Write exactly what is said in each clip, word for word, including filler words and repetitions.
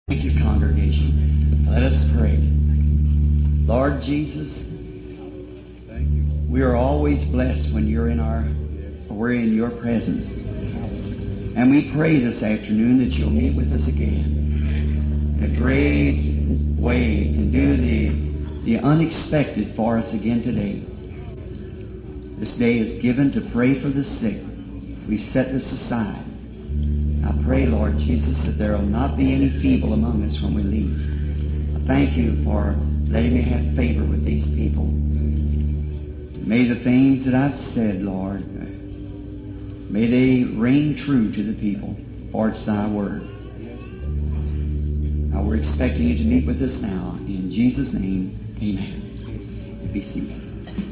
Thank you, congregation. Let us pray. Lord Jesus, we are always blessed when you're in our, we're in your presence. And we pray this afternoon that you'll meet with us again in a great way and do the, the unexpected for us again today. This day is given to pray for the sick. We set this aside. I pray, Lord Jesus, that there will not be any feeble among us when we leave. I thank you for letting me have favor with these people. May the things that I've said, Lord, may they ring true to the people, for it's thy word. Now we're expecting you to meet with us now. In Jesus' name, amen. Be seated.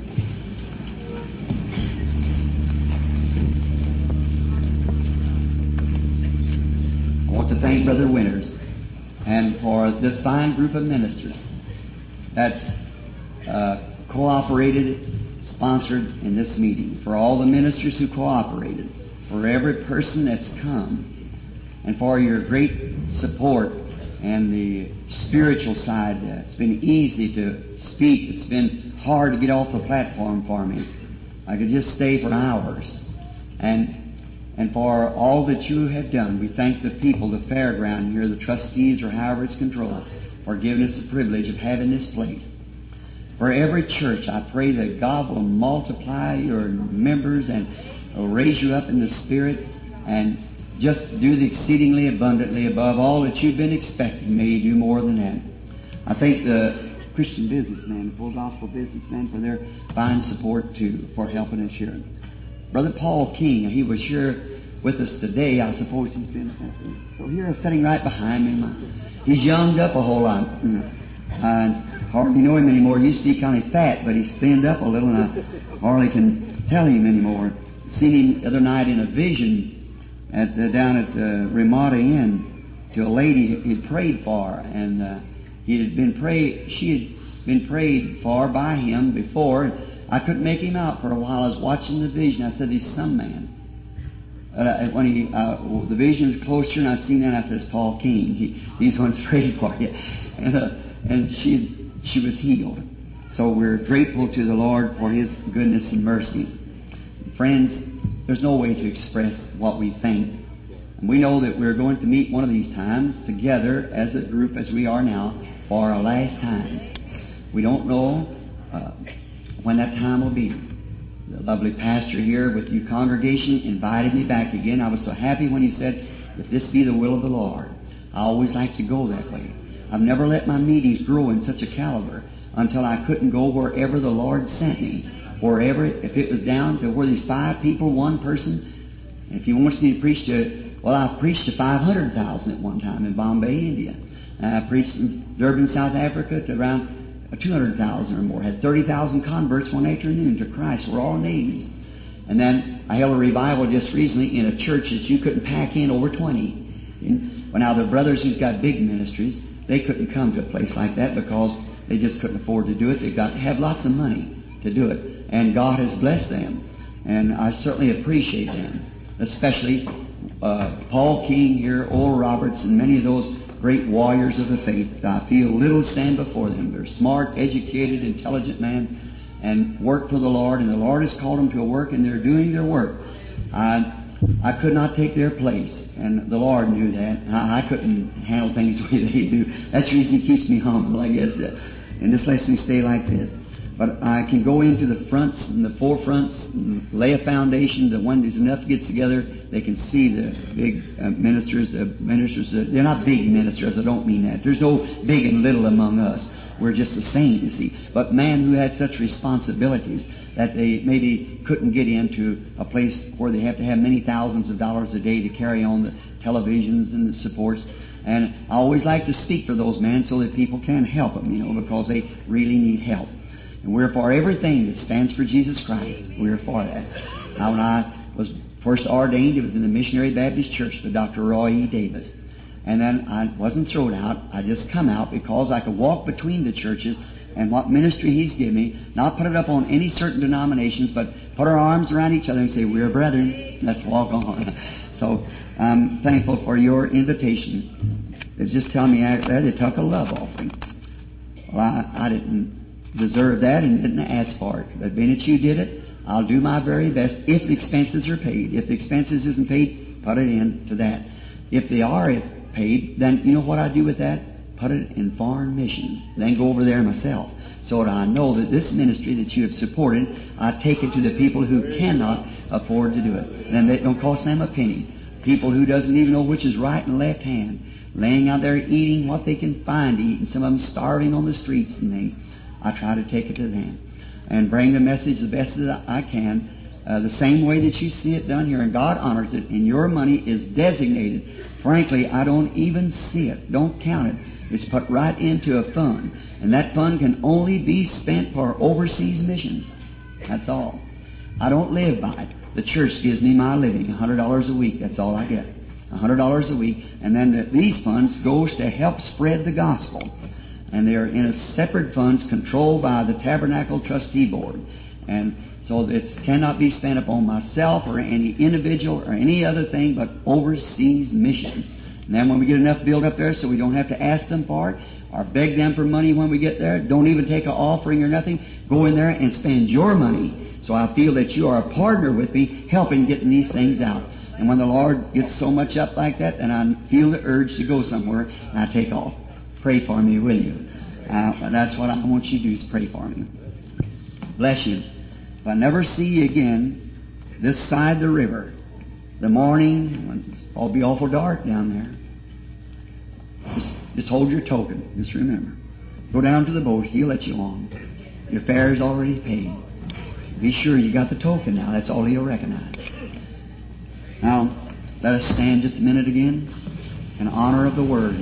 I want to thank Brother Winters and for this fine group of ministers that's uh, cooperated, sponsored in this meeting, for all the ministers who cooperated, for every person that's come, and for your great support and the spiritual side. It's been easy to speak. It's been hard to get off the platform for me. I could just stay for hours. And And for all that you have done, we thank the people, the fairground here, the trustees, or however it's controlled, for giving us the privilege of having this place. For every church, I pray that God will multiply your members and will raise you up in the Spirit and just do the exceedingly abundantly above all that you've been expecting. May you do more than that. I thank the Christian businessmen, the full gospel businessmen, for their fine support too, for helping us here. Brother Paul King, he was here with us today. I suppose he's been so here, sitting right behind me. He's younged up a whole lot. I hardly know him anymore. He used to be kind of fat, but he's thinned up a little, and I hardly can tell him anymore. Seen him the other night in a vision at the, down at the Ramada Inn to a lady he'd prayed for, and uh, he had been prayed. She had been prayed for by him before. I couldn't make him out for a while. I was watching the vision. I said, he's some man. Uh, when he, uh, the vision was closer, and I seen that, I said, it's Paul King. He, he's one that's prayed for you. And, uh, and she, she was healed. So we're grateful to the Lord for His goodness and mercy. Friends, there's no way to express what we think. And we know that we're going to meet one of these times together as a group as we are now for our last time. We don't know uh, when that time will be. The lovely pastor here with you congregation invited me back again. I was so happy when he said, if this be the will of the Lord. I always like to go that way. I've never let my meetings grow in such a caliber until I couldn't go wherever the Lord sent me. Wherever, if it was down to where these five people, one person, if He wants me to preach to, well, I preached to five hundred thousand at one time in Bombay, India. And I preached in Durban, South Africa to around two hundred thousand or more. Had thirty thousand converts one afternoon to Christ. We're all natives. And then I held a revival just recently in a church that you couldn't pack in over twenty. And, well, now the brothers who's got big ministries, they couldn't come to a place like that because they just couldn't afford to do it. They've got to have lots of money to do it. And God has blessed them. And I certainly appreciate them. Especially uh, Paul King here, Oral Roberts, and many of those great warriors of the faith. I feel little stand before them. They're smart, educated, intelligent men and work for the Lord, and the Lord has called them to a work, and they're doing their work. I, I could not take their place, and the Lord knew that. I, I couldn't handle things the way they do. That's the reason He keeps me humble, I guess, and just lets me stay like this. But I can go into the fronts and the forefronts and lay a foundation that when there's enough gets together, they can see the big uh, ministers. The ministers, uh, they're not big ministers. I don't mean that. There's no big and little among us. We're just the same, you see. But man who has such responsibilities that they maybe couldn't get into a place where they have to have many thousands of dollars a day to carry on the televisions and the supports. And I always like to speak for those men so that people can help them, you know, because they really need help. And we're for everything that stands for Jesus Christ. We're for that. Now, when I was first ordained, it was in the Missionary Baptist Church with Doctor Roy E. Davis. And then I wasn't thrown out. I just come out because I could walk between the churches and what ministry He's given me, not put it up on any certain denominations, but put our arms around each other and say, we're brethren. Let's walk on. So I'm thankful for your invitation. They're just telling me out there they took a love offering. Well, I, I didn't deserve that and didn't ask for it. But being that you did it, I'll do my very best if the expenses are paid. If the expenses isn't paid, put it in to that. If they are paid, then you know what I do with that? Put it in foreign missions. Then go over there myself. So that I know that this ministry that you have supported, I take it to the people who cannot afford to do it. Then it don't cost them a penny. People who doesn't even know which is right and left hand, laying out there eating what they can find to eat, and some of them starving on the streets and things. I try to take it to them and bring the message the best that I can, uh, the same way that you see it done here, and God honors it, and your money is designated. Frankly, I don't even see it. Don't count it. It's put right into a fund, and that fund can only be spent for overseas missions. That's all. I don't live by it. The church gives me my living, one hundred dollars a week. That's all I get, one hundred dollars a week. And then the, these funds goes to help spread the gospel. And they're in a separate funds controlled by the Tabernacle Trustee Board. And so it cannot be spent upon myself or any individual or any other thing but overseas mission. And then when we get enough built up there so we don't have to ask them for it or beg them for money when we get there, don't even take an offering or nothing, go in there and spend your money. So I feel that you are a partner with me helping getting these things out. And when the Lord gets so much up like that, then I feel the urge to go somewhere and I take off. Pray for me, will you? Uh, that's what I want you to do, is pray for me. Bless you. If I never see you again this side the river, the morning, when it'll be awful dark down there, just, just hold your token. Just remember. Go down to the boat. He'll let you on. Your fare is already paid. Be sure you got the token now. That's all he'll recognize. Now, let us stand just a minute again in honor of the Word.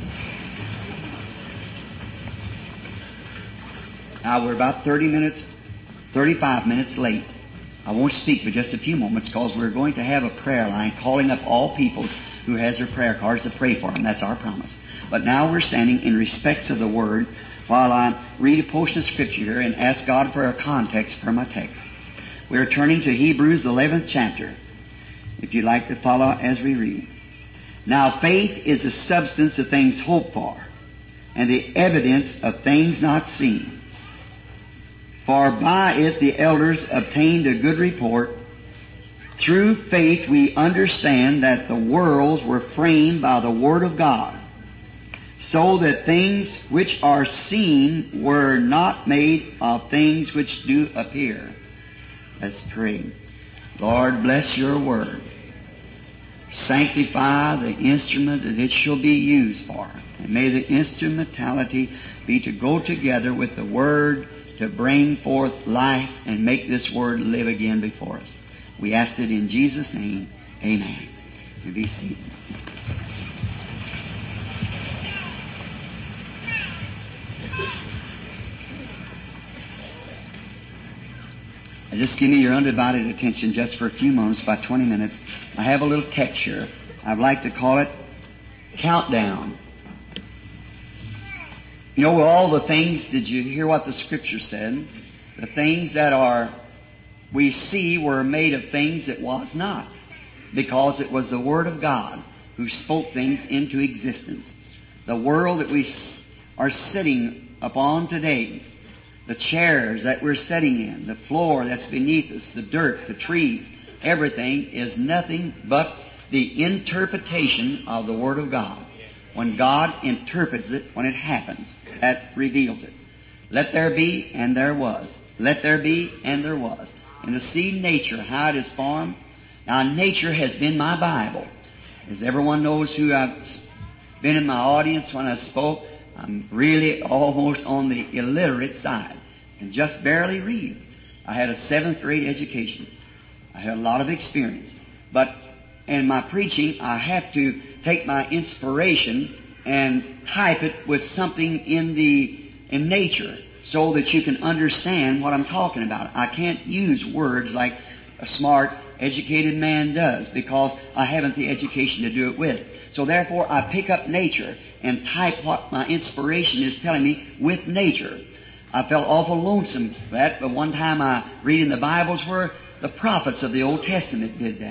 Now, we're about thirty minutes, thirty-five minutes late. I won't speak for just a few moments because we're going to have a prayer line calling up all peoples who has their prayer cards to pray for them. That's our promise. But now we're standing in respects of the Word while I read a portion of Scripture here and ask God for a context for my text. We're turning to Hebrews, the eleventh chapter, if you'd like to follow as we read. Now faith is the substance of things hoped for, and the evidence of things not seen. For by it the elders obtained a good report. Through faith we understand that the worlds were framed by the Word of God, so that things which are seen were not made of things which do appear. Let's pray. Lord, bless your Word. Sanctify the instrument that it shall be used for. And may the instrumentality be to go together with the Word to bring forth life and make this Word live again before us. We ask it in Jesus' name. Amen. You be seated. Just give me your undivided attention just for a few moments, about twenty minutes. I have a little text here. I'd like to call it Countdown. You know, all the things, did you hear what the Scripture said? The things that are, we see were made of things that was not, because it was the Word of God who spoke things into existence. The world that we are sitting upon today, the chairs that we're sitting in, the floor that's beneath us, the dirt, the trees, everything is nothing but the interpretation of the Word of God. When God interprets it, when it happens, that reveals it. Let there be, and there was. Let there be, and there was. And to see nature, how it is formed. Now, nature has been my Bible. As everyone knows who I've been in my audience when I spoke, I'm really almost on the illiterate side and just barely read. I had a seventh grade education. I had a lot of experience. But in my preaching, I have to take my inspiration and type it with something in the in nature so that you can understand what I'm talking about. I can't use words like a smart, educated man does because I haven't the education to do it with. So therefore, I pick up nature and type what my inspiration is telling me with nature. I felt awful lonesome for that, but one time I read in the Bibles where the prophets of the Old Testament did that.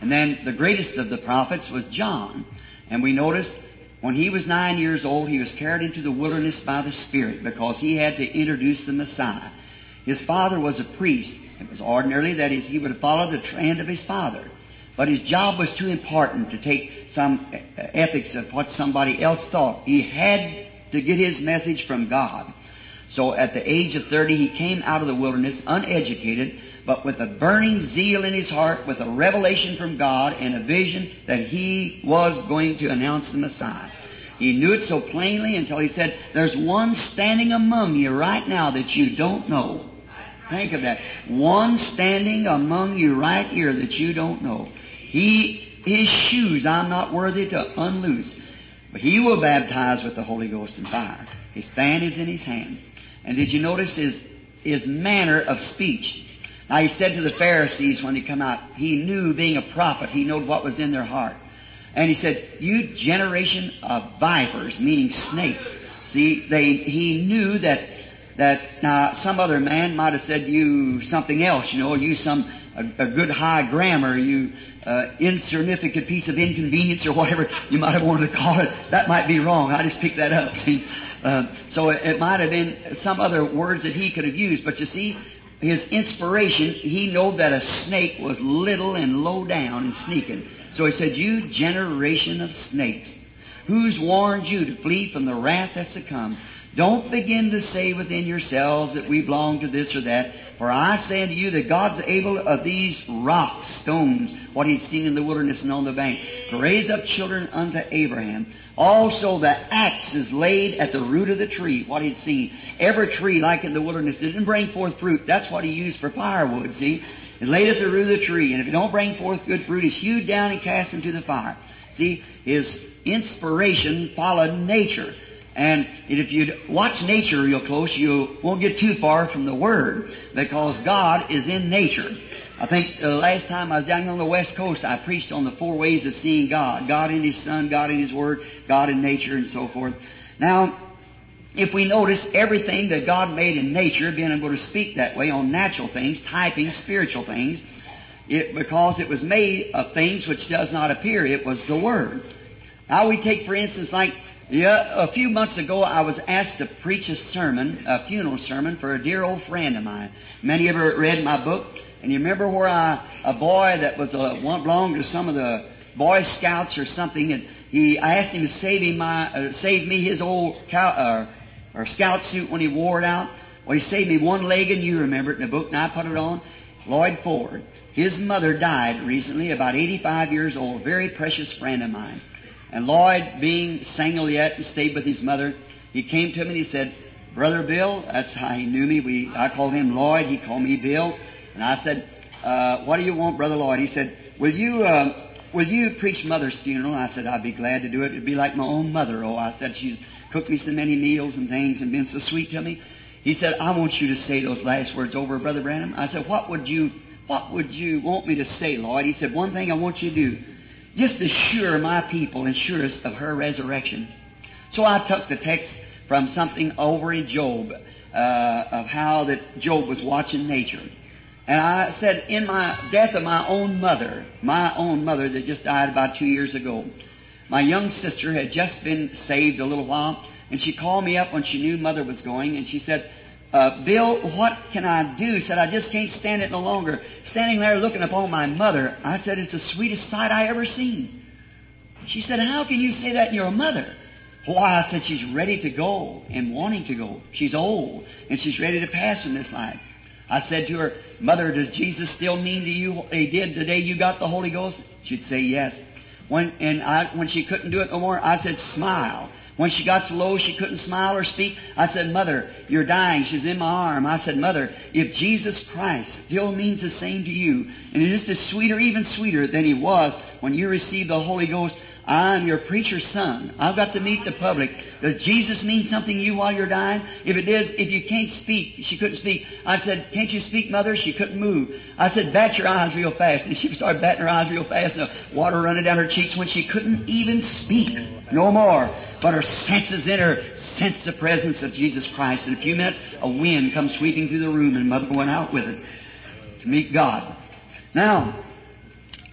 And then the greatest of the prophets was John. And we noticed when he was nine years old, he was carried into the wilderness by the Spirit because he had to introduce the Messiah. His father was a priest. It was ordinarily that he would follow the trend of his father. But his job was too important to take some ethics of what somebody else thought. He had to get his message from God. So at the age of thirty, he came out of the wilderness uneducated, but with a burning zeal in his heart, with a revelation from God and a vision that he was going to announce the Messiah. He knew it so plainly until he said, there's one standing among you right now that you don't know. Think of that. One standing among you right here that you don't know. He, his shoes I'm not worthy to unloose. But he will baptize with the Holy Ghost and fire. His fan is in his hand. And did you notice his, his manner of speech? Now he said to the Pharisees when they come out, he knew, being a prophet, he knew what was in their heart. And he said, you generation of vipers, meaning snakes. See, they, he knew that, that now some other man might have said you something else, you know, you some, a, a good high grammar, you uh, insignificant piece of inconvenience or whatever you might have wanted to call it. That might be wrong. I just picked that up, see. Uh, so it, it might have been some other words that he could have used. But you see, his inspiration, he knew that a snake was little and low down and sneaking. So he said, you generation of snakes, who's warned you to flee from the wrath that's to come? Don't begin to say within yourselves that we belong to this or that. For I say unto you that God's able of these rocks, stones, what he'd seen in the wilderness and on the bank, to raise up children unto Abraham. Also the axe is laid at the root of the tree, what he'd seen. Every tree, like in the wilderness, didn't bring forth fruit. That's what he used for firewood, see. It's laid at the root of the tree. And if it don't bring forth good fruit, it's hewed down and cast into the fire. See, his inspiration followed nature. And if you watch nature real close, you won't get too far from the Word, because God is in nature. I think the last time I was down on the West Coast, I preached on the four ways of seeing God. God in His Son, God in His Word, God in nature, and so forth. Now, if we notice everything that God made in nature, being able to speak that way on natural things, typing spiritual things, it, because it was made of things which does not appear, it was the Word. Now we take, for instance, like Yeah, a few months ago I was asked to preach a sermon, a funeral sermon, for a dear old friend of mine. Many of you have read my book, and you remember where I, a boy that was a, one belonged to some of the Boy Scouts or something, and he, I asked him to save him my, uh, save me his old cow, uh, or scout suit when he wore it out. Well, he saved me one leg, and you remember it in the book, and I put it on. Lloyd Ford. His mother died recently, about eighty-five years old, a very precious friend of mine. And Lloyd, being single yet and stayed with his mother, he came to me and he said, Brother Bill, that's how he knew me. We, I called him Lloyd, he called me Bill. And I said, uh, what do you want, Brother Lloyd? He said, will you uh, will you preach Mother's funeral? I said, I'd be glad to do it. It'd be like my own mother. Oh, I said, she's cooked me so many meals and things and been so sweet to me. He said, I want you to say those last words over, Brother Branham. I said, what would you, what would you want me to say, Lloyd? He said, one thing I want you to do. Just assure my people, assure us of her resurrection. So I took the text from something over in Job, uh, of how that Job was watching nature. And I said, in my death of my own mother, my own mother that just died about two years ago, my young sister had just been saved a little while, and she called me up when she knew Mother was going, and she said, Uh, Bill, what can I do? Said, I just can't stand it no longer. Standing there looking upon my mother, I said, it's the sweetest sight I ever seen. She said, how can you say that in your mother? Why, I said, she's ready to go and wanting to go. She's old and she's ready to pass from this life. I said to her, Mother, does Jesus still mean to you what He did the day you got the Holy Ghost? She'd say yes. When, and I, when she couldn't do it no more, I said, smile. When she got so low she couldn't smile or speak, I said, Mother, you're dying. She's in my arm. I said, Mother, if Jesus Christ still means the same to you, and it is just sweeter, even sweeter than He was when you received the Holy Ghost, I'm your preacher's son. I've got to meet the public. Does Jesus mean something to you while you're dying? If it is, if you can't speak, she couldn't speak. I said, can't you speak, Mother? She couldn't move. I said, bat your eyes real fast. And she started batting her eyes real fast, and the water running down her cheeks when she couldn't even speak no more. But her senses in her sensed the presence of Jesus Christ. In a few minutes, a wind comes sweeping through the room, and Mother went out with it to meet God. Now,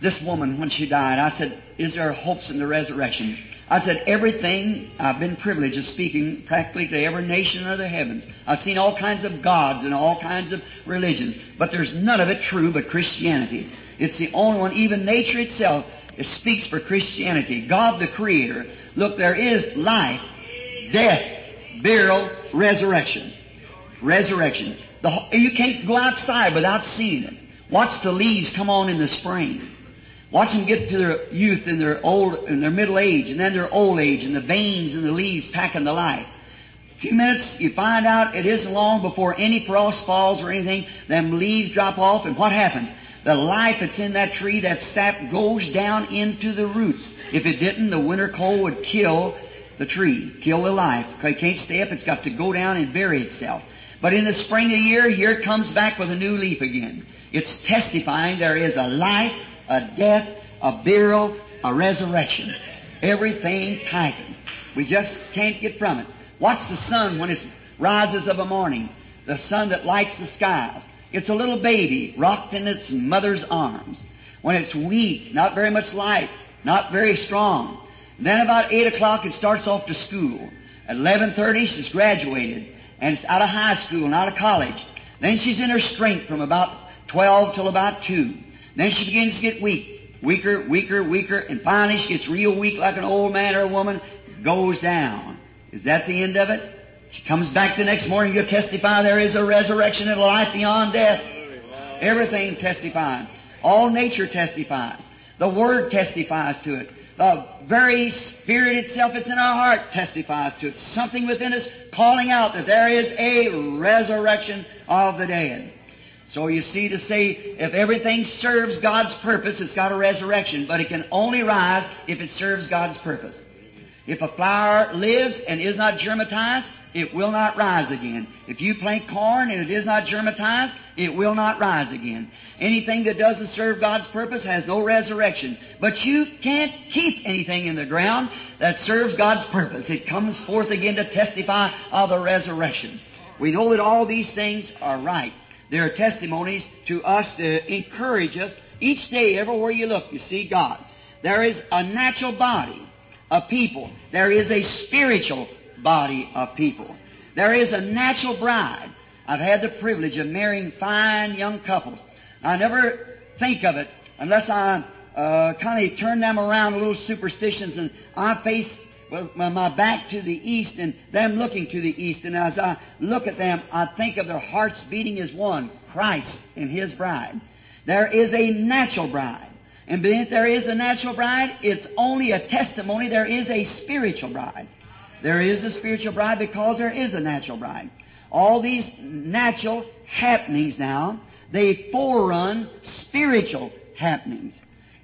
this woman, when she died, I said, is there hopes in the resurrection? I said, everything, I've been privileged of speaking practically to every nation under the heavens. I've seen all kinds of gods and all kinds of religions, but there's none of it true but Christianity. It's the only one. Even nature itself, it speaks for Christianity. God the Creator. Look, there is life, death, burial, resurrection. Resurrection. The, you can't go outside without seeing it. Watch the leaves come on in the spring. Watch them get to their youth and their old and their middle age, and then their old age, and the veins and the leaves packing the life. A few minutes, you find out it isn't long before any frost falls or anything. Them leaves drop off, and what happens? The life that's in that tree, that sap, goes down into the roots. If it didn't, the winter cold would kill the tree, kill the life. It can't stay up. It's got to go down and bury itself. But in the spring of the year, here it comes back with a new leaf again. It's testifying there is a life, a death, a burial, a resurrection. Everything typing. We just can't get from it. Watch the sun when it rises of a morning. The sun that lights the skies. It's a little baby rocked in its mother's arms. When it's weak, not very much light, not very strong. Then about eight o'clock it starts off to school. At eleven thirty she's graduated. And it's out of high school and out of college. Then she's in her strength from about twelve till about two. Then she begins to get weak. Weaker, weaker, weaker. And finally she gets real weak like an old man or a woman. Goes down. Is that the end of it? She comes back the next morning. You'll testify there is a resurrection and a life beyond death. Everything testifying. All nature testifies. The Word testifies to it. The very Spirit itself that's in our heart testifies to it. Something within us calling out that there is a resurrection of the dead. So you see, to say if everything serves God's purpose, it's got a resurrection. But it can only rise if it serves God's purpose. If a flower lives and is not germatized, it will not rise again. If you plant corn and it is not germatized, it will not rise again. Anything that doesn't serve God's purpose has no resurrection. But you can't keep anything in the ground that serves God's purpose. It comes forth again to testify of the resurrection. We know that all these things are right. There are testimonies to us to encourage us. Each day, everywhere you look, you see God. There is a natural body of people. There is a spiritual body of people. There is a natural bride. I've had the privilege of marrying fine young couples. I never think of it unless I uh, kind of turn them around a little superstitions, and I face with my back to the east and them looking to the east. And as I look at them, I think of their hearts beating as one, Christ and His bride. There is a natural bride. And beneath there is a natural bride, it's only a testimony there is a spiritual bride. There is a spiritual bride because there is a natural bride. All these natural happenings now, they forerun spiritual happenings.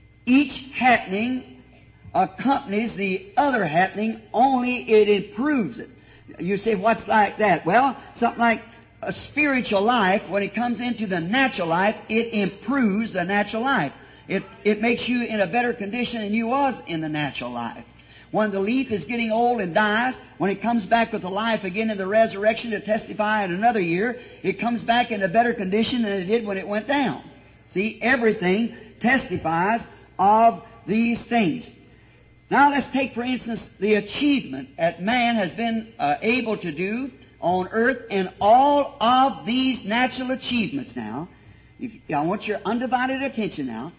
Each happening accompanies the other happening, only it improves it. You say, what's like that? Well, something like a spiritual life, when it comes into the natural life, it improves the natural life. It, it makes you in a better condition than you was in the natural life. When the leaf is getting old and dies, when it comes back with the life again in the resurrection to testify in another year, it comes back in a better condition than it did when it went down. See, everything testifies of these things. Now let's take, for instance, the achievement that man has been uh, able to do on earth, and all of these natural achievements now. If, I want your undivided attention now.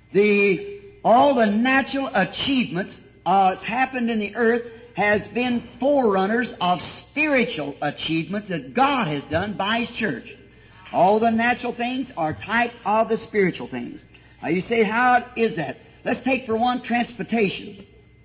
The all the natural achievements uh, that's happened in the earth has been forerunners of spiritual achievements that God has done by His church. All the natural things are type of the spiritual things. Now you say, how is that? Let's take for one transportation.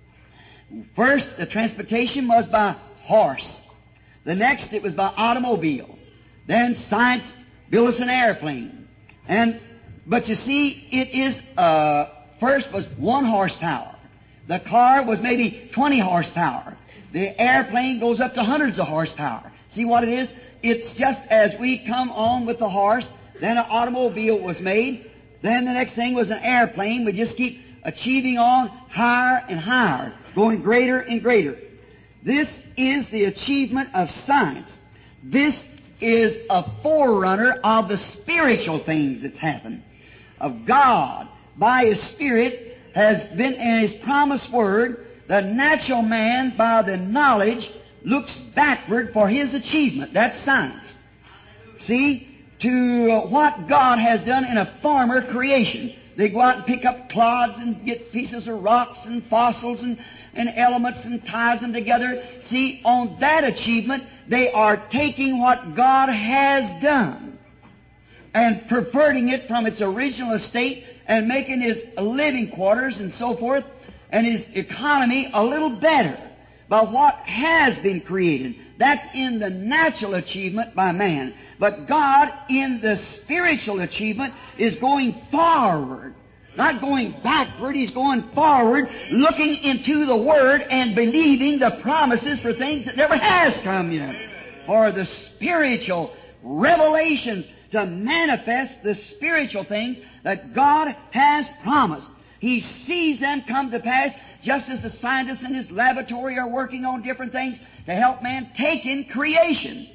First, the transportation was by horse. The next, it was by automobile. Then science built us an airplane. And but you see, it is uh, first was one horsepower. The car was maybe twenty horsepower. The airplane goes up to hundreds of horsepower. See what it is? It's just as we come on with the horse, then an automobile was made. Then the next thing was an airplane. We just keep achieving on higher and higher, going greater and greater. This is the achievement of science. This is a forerunner of the spiritual things that's happened. Of God by His Spirit, has been in His promised Word, the natural man, by the knowledge, looks backward for his achievement. That's science. See, to what God has done in a former creation. They go out and pick up clods and get pieces of rocks and fossils and, and elements and ties them together. See, on that achievement, they are taking what God has done and perverting it from its original estate and making His living quarters and so forth and His economy a little better by what has been created. That's in the natural achievement by man. But God, in the spiritual achievement, is going forward. Not going backward, He's going forward, looking into the Word and believing the promises for things that never has come yet. For the spiritual revelations to manifest the spiritual things that God has promised. He sees them come to pass just as the scientists in his laboratory are working on different things to help man take in creation.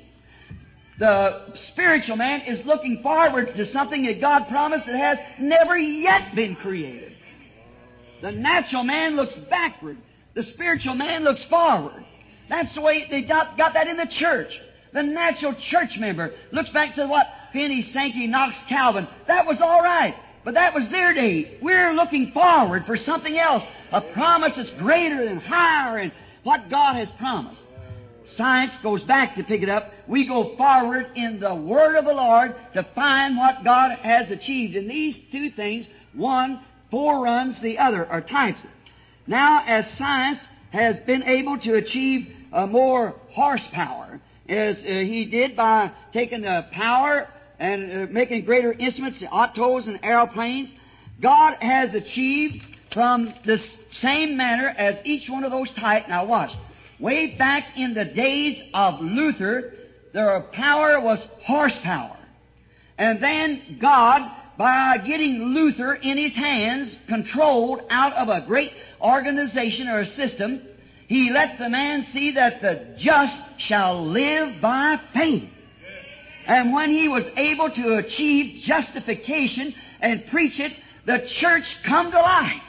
The spiritual man is looking forward to something that God promised that has never yet been created. The natural man looks backward. The spiritual man looks forward. That's the way they got, got that in the church. The natural church member looks back to what Finney, Sankey, Knox, Calvin. That was all right. But that was their day. We're looking forward for something else. A promise that's greater and higher and what God has promised. Science goes back to pick it up. We go forward in the Word of the Lord to find what God has achieved. And these two things, one foreruns the other, or types it. Now, as science has been able to achieve uh, more horsepower, as uh, he did by taking the power and uh, making greater instruments, the autos and aeroplanes, God has achieved from the same manner as each one of those types. Now watch. Way back in the days of Luther, their power was horsepower. And then God, by getting Luther in His hands, controlled out of a great organization or a system, He let the man see that the just shall live by faith. And when he was able to achieve justification and preach it, the church come to life.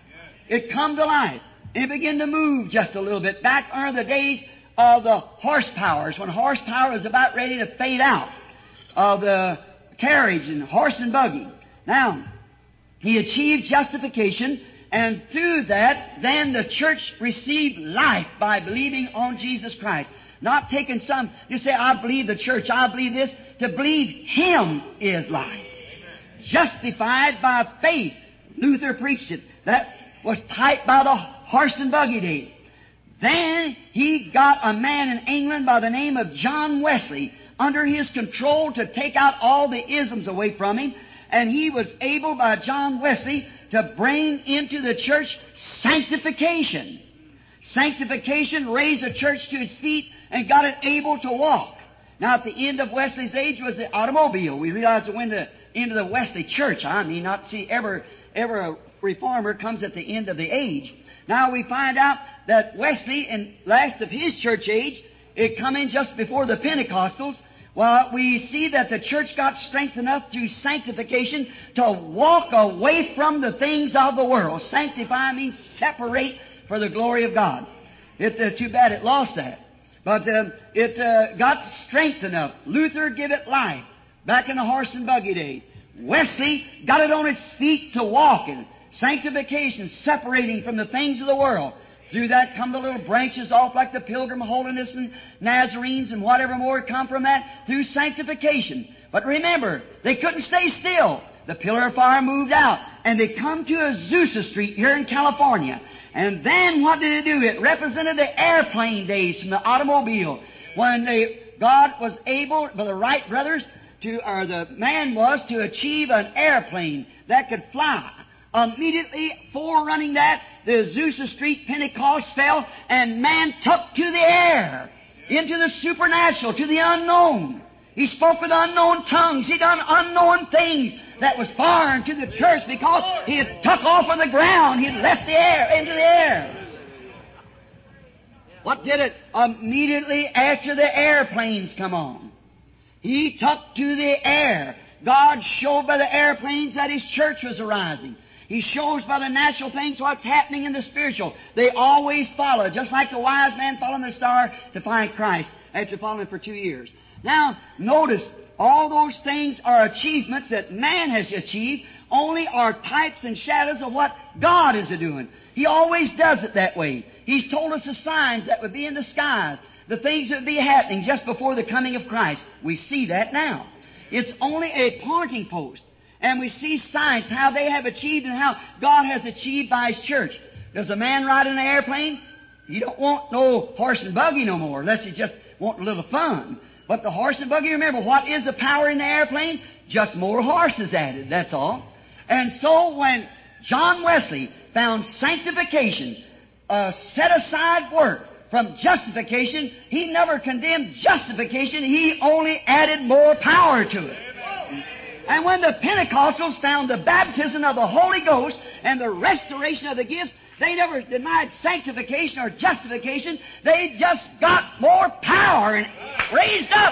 It come to life. And it began to move just a little bit. Back are the days of the horsepowers, when horsepower was about ready to fade out, of the carriage and horse and buggy. Now, he achieved justification, and through that, then the church received life by believing on Jesus Christ. Not taking some, you say, I believe the church, I believe this. To believe Him is life. Amen. Justified by faith. Luther preached it. That was typed by the horse and buggy days. Then he got a man in England by the name of John Wesley under his control to take out all the isms away from him. And he was able by John Wesley to bring into the church sanctification. Sanctification raised the church to its feet and got it able to walk. Now, at the end of Wesley's age was the automobile. We realize that when the end of the Wesley church, I mean, not see ever, ever a reformer comes at the end of the age. Now we find out that Wesley, in last of his church age, it come in just before the Pentecostals. Well, we see that the church got strength enough through sanctification to walk away from the things of the world. Sanctify means separate for the glory of God. It's uh, too bad it lost that. But uh, it uh, got strength enough. Luther give it life back in the horse and buggy day. Wesley got it on its feet to walk in. Sanctification, separating from the things of the world. Through that come the little branches off like the Pilgrim Holiness and Nazarenes and whatever more come from that through sanctification. But remember, they couldn't stay still. The pillar of fire moved out, and they come to Azusa Street here in California. And then what did it do? It represented the airplane days from the automobile, when they, God was able, by the Wright brothers, to, or the man was, to achieve an airplane that could fly. Immediately forerunning that, the Azusa Street Pentecost fell, and man took to the air, into the supernatural, to the unknown. He spoke with unknown tongues. He done unknown things that was foreign to the church because he had took off on the ground. He had left the air, into the air. What did it? Immediately after the airplanes come on, he took to the air. God showed by the airplanes that His church was arising. He shows by the natural things what's happening in the spiritual. They always follow, just like the wise man following the star to find Christ after following for two years. Now, notice, all those things are achievements that man has achieved, only are types and shadows of what God is doing. He always does it that way. He's told us the signs that would be in the skies, the things that would be happening just before the coming of Christ. We see that now. It's only a pointing post. And we see signs, how they have achieved and how God has achieved by His church. Does a man ride in an airplane? He don't want no horse and buggy no more, unless he just want a little fun. But the horse and buggy, remember, what is the power in the airplane? Just more horses added, that's all. And so when John Wesley found sanctification, a set-aside work from justification, he never condemned justification. He only added more power to it. And when the Pentecostals found the baptism of the Holy Ghost and the restoration of the gifts, they never denied sanctification or justification. They just got more power and raised up.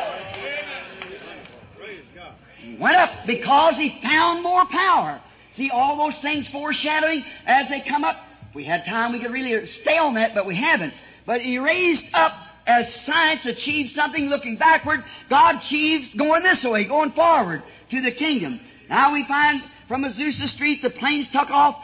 He went up because he found more power. See, all those things foreshadowing as they come up. If we had time, we could really stay on that, but we haven't. But he raised up as science achieves something looking backward. God achieves going this way, going forward to the kingdom. Now we find from Azusa Street the planes took off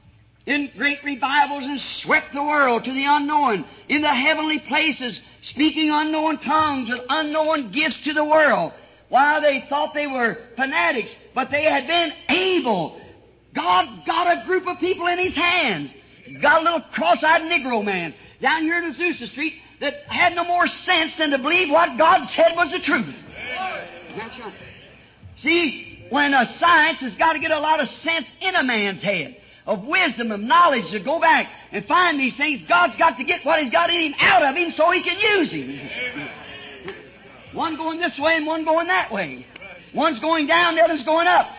in great revivals and swept the world to the unknown, in the heavenly places, speaking unknown tongues with unknown gifts to the world. Why, they thought they were fanatics, but they had been able. God got a group of people in His hands. Got a little cross-eyed Negro man down here in Azusa Street that had no more sense than to believe what God said was the truth. That's right. See, when a science has got to get a lot of sense in a man's head, of wisdom, of knowledge, to go back and find these things, God's got to get what He's got in him out of him so He can use him. One going this way and one going that way. One's going down, the other's going up.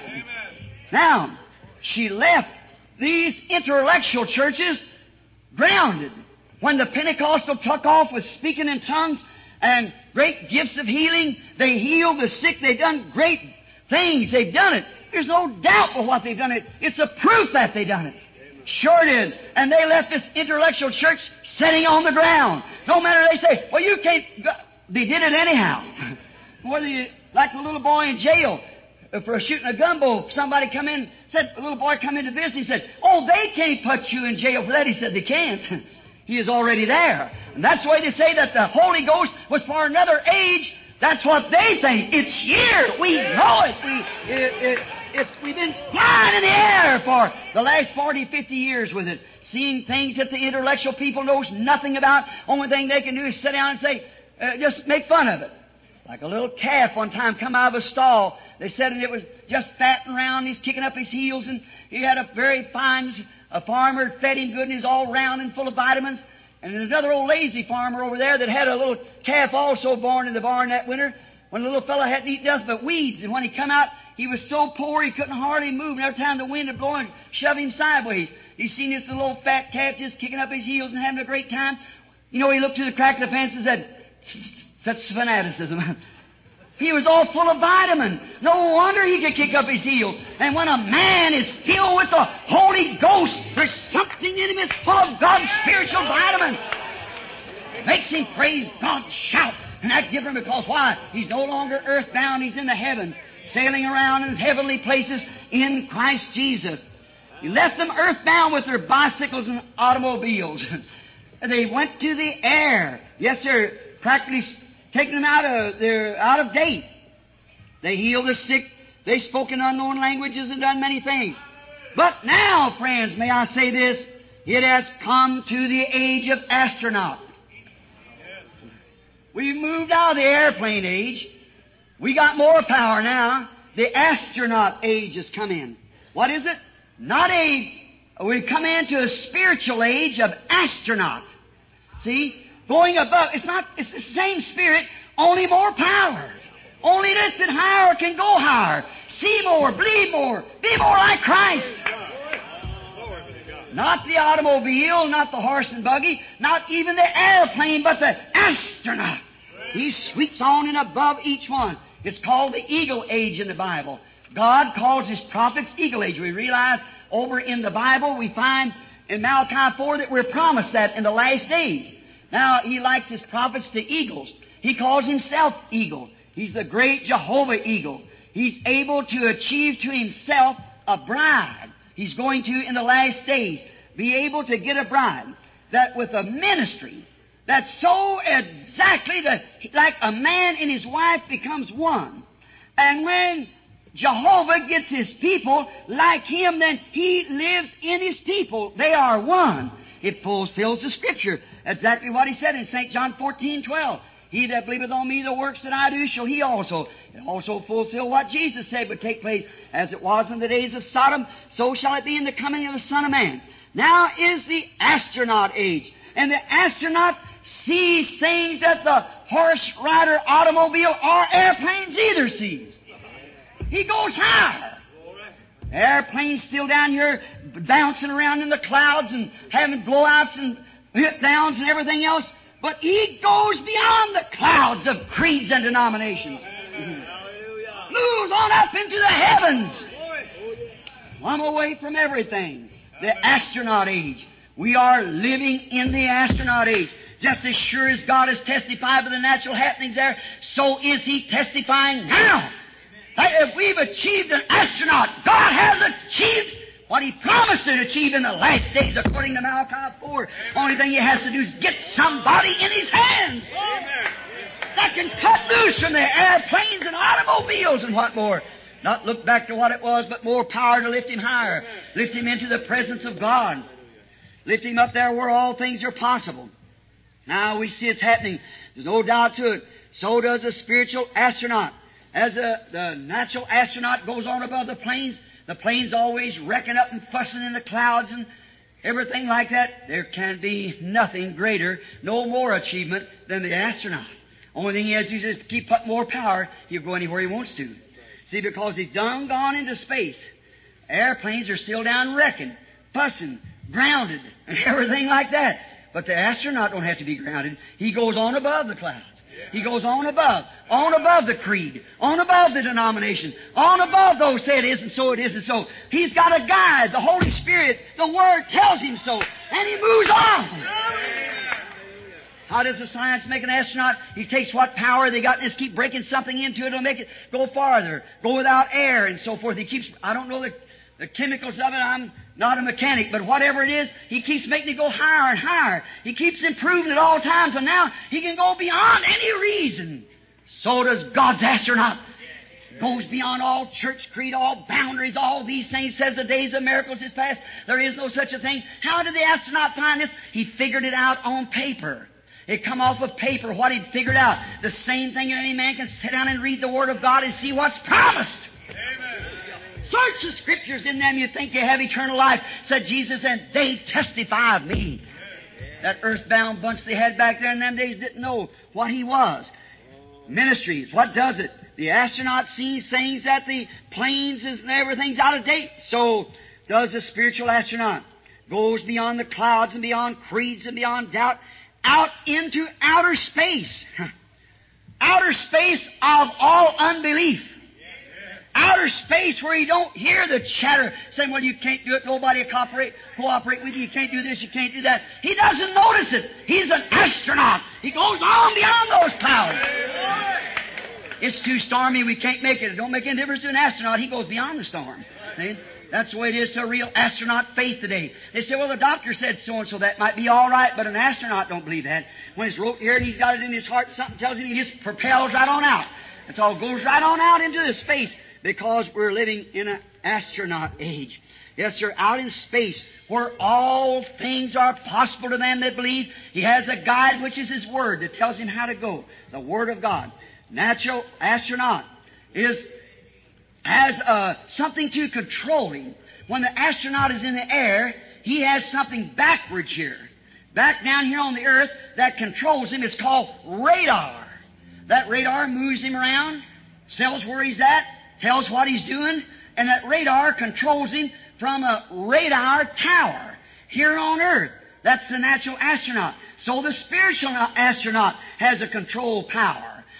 Now, she left these intellectual churches grounded. When the Pentecostal took off with speaking in tongues and great gifts of healing, they healed the sick, they've done great things, they've done it. There's no doubt of what they've done it. It's a proof that they've done it. Sure did. And they left this intellectual church sitting on the ground. No matter they say, well, you can't, they did it anyhow. Whether you, like the little boy in jail, for shooting a gumbo, somebody come in, said, a little boy come in to visit, he said, oh, they can't put you in jail for that. He said, they can't. He is already there. And that's why they say that the Holy Ghost was for another age. That's what they think. It's here. We know it. We, it, it it's, we've been flying in the air for the last forty, fifty years with it, seeing things that the intellectual people knows nothing about. Only thing they can do is sit down and say, uh, just make fun of it. Like a little calf one time come out of a stall. They said, and it was just fatting around. He's kicking up his heels, and he had a very fine, a farmer fed him good, and he's all round and full of vitamins. And there's another old lazy farmer over there that had a little calf also born in the barn that winter, when the little fellow hadn't eaten nothing but weeds. And when he come out, he was so poor he couldn't hardly move. And every time the wind would blow and shove him sideways. He seen this little old fat calf just kicking up his heels and having a great time. You know, he looked through the crack of the fence and said, such fanaticism. He was all full of vitamin. No wonder he could kick up his heels. And when a man is filled with the Holy Ghost, there's something in him that's full of God's spiritual vitamin. It makes him praise God, shout, and act different because why? He's no longer earthbound. He's in the heavens, sailing around in heavenly places in Christ Jesus. He left them earthbound with their bicycles and automobiles. They went to the air. Yes, sir, practically taking them out of, they're out of date. They healed the sick. They spoke in unknown languages and done many things. But now, friends, may I say this, it has come to the age of astronaut. We've moved out of the airplane age. We got more power now. The astronaut age has come in. What is it? Not a, we've come into a spiritual age of astronaut. See? Going above, it's not, it's the same spirit, only more power. Only lifted higher can go higher. See more, believe more, be more like Christ. Not the automobile, not the horse and buggy, not even the airplane, but the astronaut. He sweeps on and above each one. It's called the eagle age in the Bible. God calls His prophets eagle age. We realize over in the Bible, we find in Malachi four that we're promised that in the last days. Now, He likes His prophets to eagles. He calls Himself eagle. He's the great Jehovah eagle. He's able to achieve to Himself a bride. He's going to, in the last days, be able to get a bride that with a ministry that's so exactly the, like a man and his wife becomes one. And when Jehovah gets His people like Him, then He lives in His people. They are one. It fulfills the Scripture. Exactly what He said in Saint John fourteen twelve. He that believeth on Me, the works that I do, shall he also. It also fulfill what Jesus said would take place. As it was in the days of Sodom, so shall it be in the coming of the Son of Man. Now is the astronaut age. And the astronaut sees things that the horse rider, automobile, or airplanes either sees. He goes higher. Airplanes still down here bouncing around in the clouds and having blowouts and hit downs and everything else. But he goes beyond the clouds of creeds and denominations. Mm-hmm. Moves on up into the heavens. I'm away from everything. The astronaut age. We are living in the astronaut age. Just as sure as God has testified by the natural happenings there, so is He testifying now. That if we've achieved an astronaut, God has achieved what He promised to achieve in the last days, according to Malachi four. Only thing He has to do is get somebody in His hands that can cut loose from the airplanes and automobiles and what more. Not look back to what it was, but more power to lift him higher. Lift him into the presence of God. Lift him up there where all things are possible. Now we see it's happening. There's no doubt to it. So does a spiritual astronaut. As a, the natural astronaut goes on above the planes, the planes always wrecking up and fussing in the clouds and everything like that. There can be nothing greater, no more achievement than the astronaut. Only thing he has to do is just keep putting more power. He'll go anywhere he wants to. See, because he's done gone into space. Airplanes are still down wrecking, fussing, grounded, and everything like that. But the astronaut don't have to be grounded. He goes on above the clouds. He goes on above, on above the creed, on above the denomination, on above those say it is and so it is and so. He's got a guide, the Holy Spirit. The Word tells him so, and he moves on. How does the science make an astronaut? He takes what power they got and just keep breaking something into it. It'll make it go farther, go without air and so forth. He keeps, I don't know the, the chemicals of it. I'm not a mechanic, but whatever it is, he keeps making it go higher and higher. He keeps improving at all times, and now he can go beyond any reason. So does God's astronaut. Goes beyond all church creed, all boundaries, all these things. Says the days of miracles is past. There is no such a thing. How did the astronaut find this? He figured it out on paper. It come off of paper what he'd figured out. The same thing any man can sit down and read the Word of God and see what's promised. Amen. Search the Scriptures, in them you think you have eternal life, said Jesus, and they testify of me. That earthbound bunch they had back there in them days didn't know what He was. Ministries, what does it? The astronaut sees things that the planes and everything's out of date. So does the spiritual astronaut. Goes beyond the clouds and beyond creeds and beyond doubt, out into outer space. Outer space of all unbelief. Outer space where you don't hear the chatter saying, well, you can't do it, nobody will cooperate, cooperate with you, you can't do this, you can't do that. He doesn't notice it. He's an astronaut. He goes on beyond those clouds. It's too stormy, we can't make it. It don't make any difference to an astronaut. He goes beyond the storm. See? That's the way it is to a real astronaut faith today. They say, well, the doctor said so-and-so, that might be all right, but an astronaut don't believe that. When it's wrote here and he's got it in his heart, something tells him, he just propels right on out. It's all goes right on out into the space because we're living in an astronaut age. Yes, sir, out in space where all things are possible to them that believe. He has a guide, which is His Word, that tells him how to go. The Word of God. Natural astronaut is has uh, something to control him. When the astronaut is in the air, he has something backwards here. Back down here on the earth that controls him is called radar. That radar moves him around, tells where he's at, tells what he's doing, and that radar controls him from a radar tower here on earth. That's the natural astronaut. So the spiritual astronaut has a control power.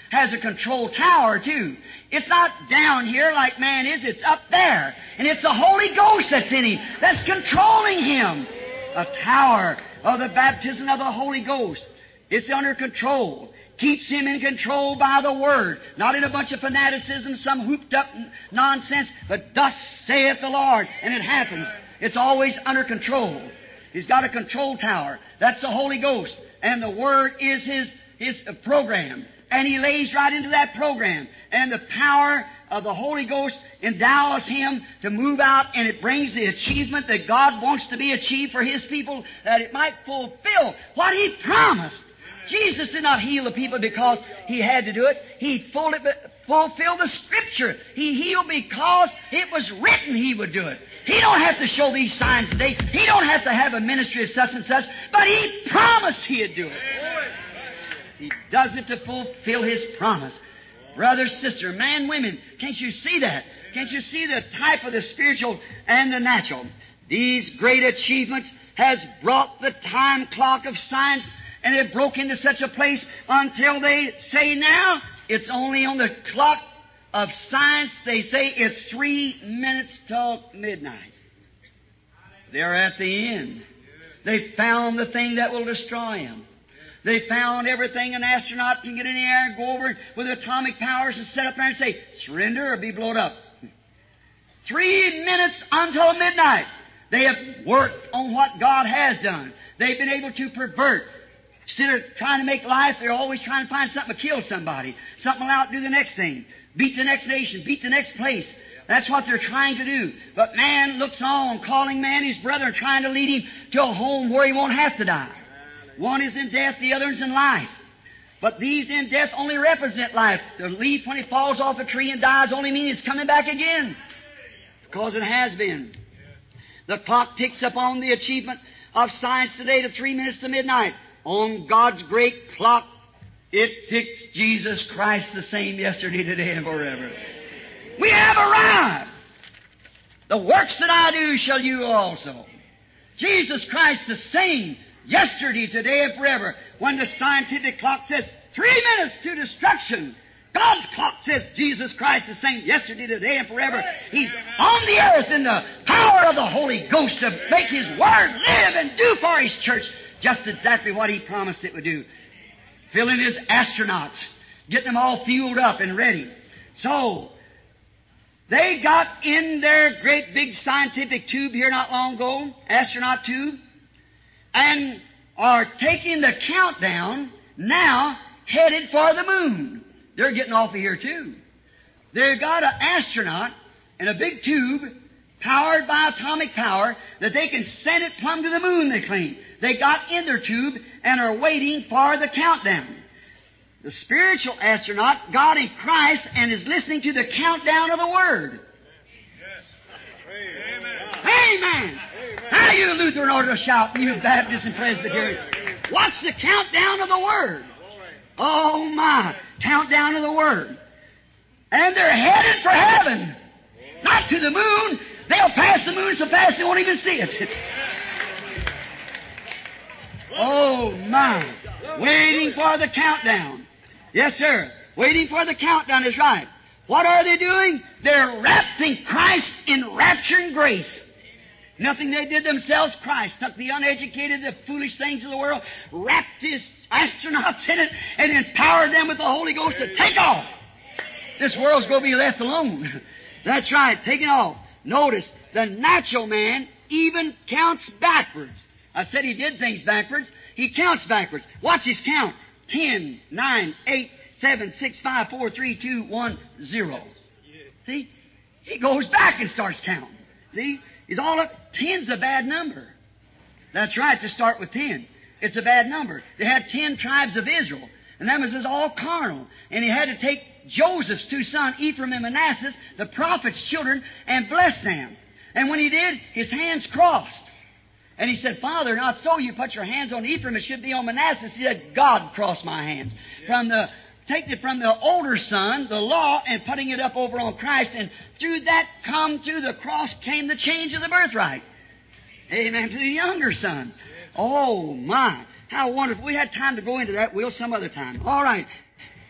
has a control tower, too. It's not down here like man is. It's up there. And it's the Holy Ghost that's in him, that's controlling him. A tower of the baptism of the Holy Ghost. It's under control. Keeps him in control by the Word. Not in a bunch of fanaticism, some hooped up nonsense, but thus saith the Lord. And it happens. It's always under control. He's got a control tower. That's the Holy Ghost. And the Word is His, His program. And He lays right into that program. And the power of the Holy Ghost endows Him to move out, and it brings the achievement that God wants to be achieved for His people, that it might fulfill what He promised. Jesus did not heal the people because He had to do it. He fulfilled the Scripture. He healed because it was written He would do it. He don't have to show these signs today. He don't have to have a ministry of such and such, but He promised He'd do it. He does it to fulfill His promise. Brother, sister, man, women, can't you see that? Can't you see the type of the spiritual and the natural? These great achievements has brought the time clock of science, and it broke into such a place until they say now it's only on the clock of science. They say it's three minutes till midnight. They're at the end. They found the thing that will destroy them. They found everything an astronaut can get in the air and go over with atomic powers and set up there and say, surrender or be blown up. Three minutes until midnight. They have worked on what God has done. They've been able to pervert. Instead of trying to make life, they're always trying to find something to kill somebody. Something will outdo the next thing. Beat the next nation. Beat the next place. That's what they're trying to do. But man looks on, calling man his brother and trying to lead him to a home where he won't have to die. One is in death, the other is in life. But these in death only represent life. The leaf, when it falls off a tree and dies, only means it's coming back again. Because it has been. The clock ticks upon the achievement of science today to three minutes to midnight. On God's great clock, it ticks Jesus Christ the same yesterday, today, and forever. We have arrived. The works that I do shall you also. Jesus Christ the same yesterday, today, and forever. When the scientific clock says three minutes to destruction, God's clock says Jesus Christ the same yesterday, today, and forever. He's on the earth in the power of the Holy Ghost to make His Word live and do for His church just exactly what He promised it would do. Filling His astronauts, getting them all fueled up and ready. So, they got in their great big scientific tube here not long ago, astronaut tube, and are taking the countdown now headed for the moon. They're getting off of here too. They've got an astronaut in a big tube powered by atomic power that they can send it plumb to the moon, they claim. They got in their tube and are waiting for the countdown. The spiritual astronaut got in Christ and is listening to the countdown of the Word. Amen. Amen. Now you Lutheran ought to shout, you Baptist and Presbyterian. Watch the countdown of the Word. Oh my, countdown of the Word. And they're headed for heaven. Not to the moon. They'll pass the moon so fast they won't even see it. Oh my, waiting for the countdown. Yes, sir. Waiting for the countdown is right. What are they doing? They're wrapped in Christ in rapture and grace. Nothing they did themselves. Christ took the uneducated, the foolish things of the world, wrapped His astronauts in it, and empowered them with the Holy Ghost to take off. This world's going to be left alone. That's right, taking off. Notice, the natural man even counts backwards. I said he did things backwards. He counts backwards. Watch his count. Ten, nine, eight, seven, six, five, four, three, two, one, zero. See? He goes back and starts counting. See? He's all up. Ten's a bad number. That's right, to start with ten. It's a bad number. They had ten tribes of Israel, and that was just all carnal. And he had to take Joseph's two sons, Ephraim and Manasseh, the prophet's children, and bless them. And when he did, his hands crossed. And he said, Father, not so. You put your hands on Ephraim, it should be on Manasseh. He said, God crossed my hands. From the taking it from the older son, the law, and putting it up over on Christ. And through that come to the cross came the change of the birthright. Amen. To the younger son. Oh, my. How wonderful. We had time to go into that. We'll some other time. All right.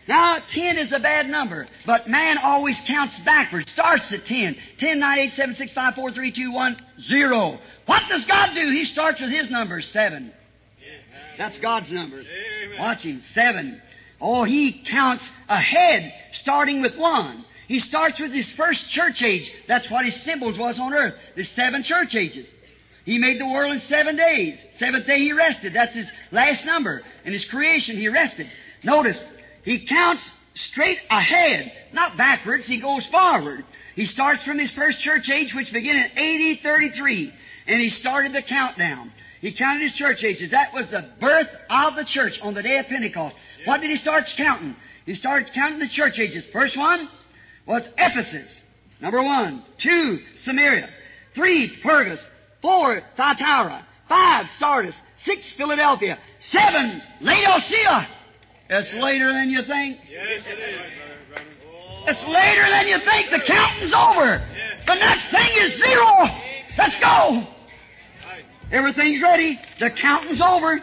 Now, ten is a bad number, but man always counts backwards. Starts at ten. ten, nine, eight, seven, six, five, four, three, two, one, zero. What does God do? He starts with His number, seven. That's God's number. Watch Him, seven. Oh, He counts ahead, starting with one. He starts with His first church age. That's what His symbols was on earth, the seven church ages. He made the world in seven days. Seventh day He rested. That's His last number. In His creation, He rested. Notice, He counts straight ahead, not backwards. He goes forward. He starts from His first church age, which began in A D thirty-three, and He started the countdown. He counted His church ages. That was the birth of the church on the day of Pentecost. Yep. What did He start counting? He started counting the church ages. First one was Ephesus. Number one. Two, Samaria. Three, Pergus. Four, Thyatira. Five, Sardis. Six, Philadelphia. Seven, Laodicea. It's later than you think. Yes, it is. It's later than you think. The counting's over. The next thing is zero. Let's go. Everything's ready. The counting's over.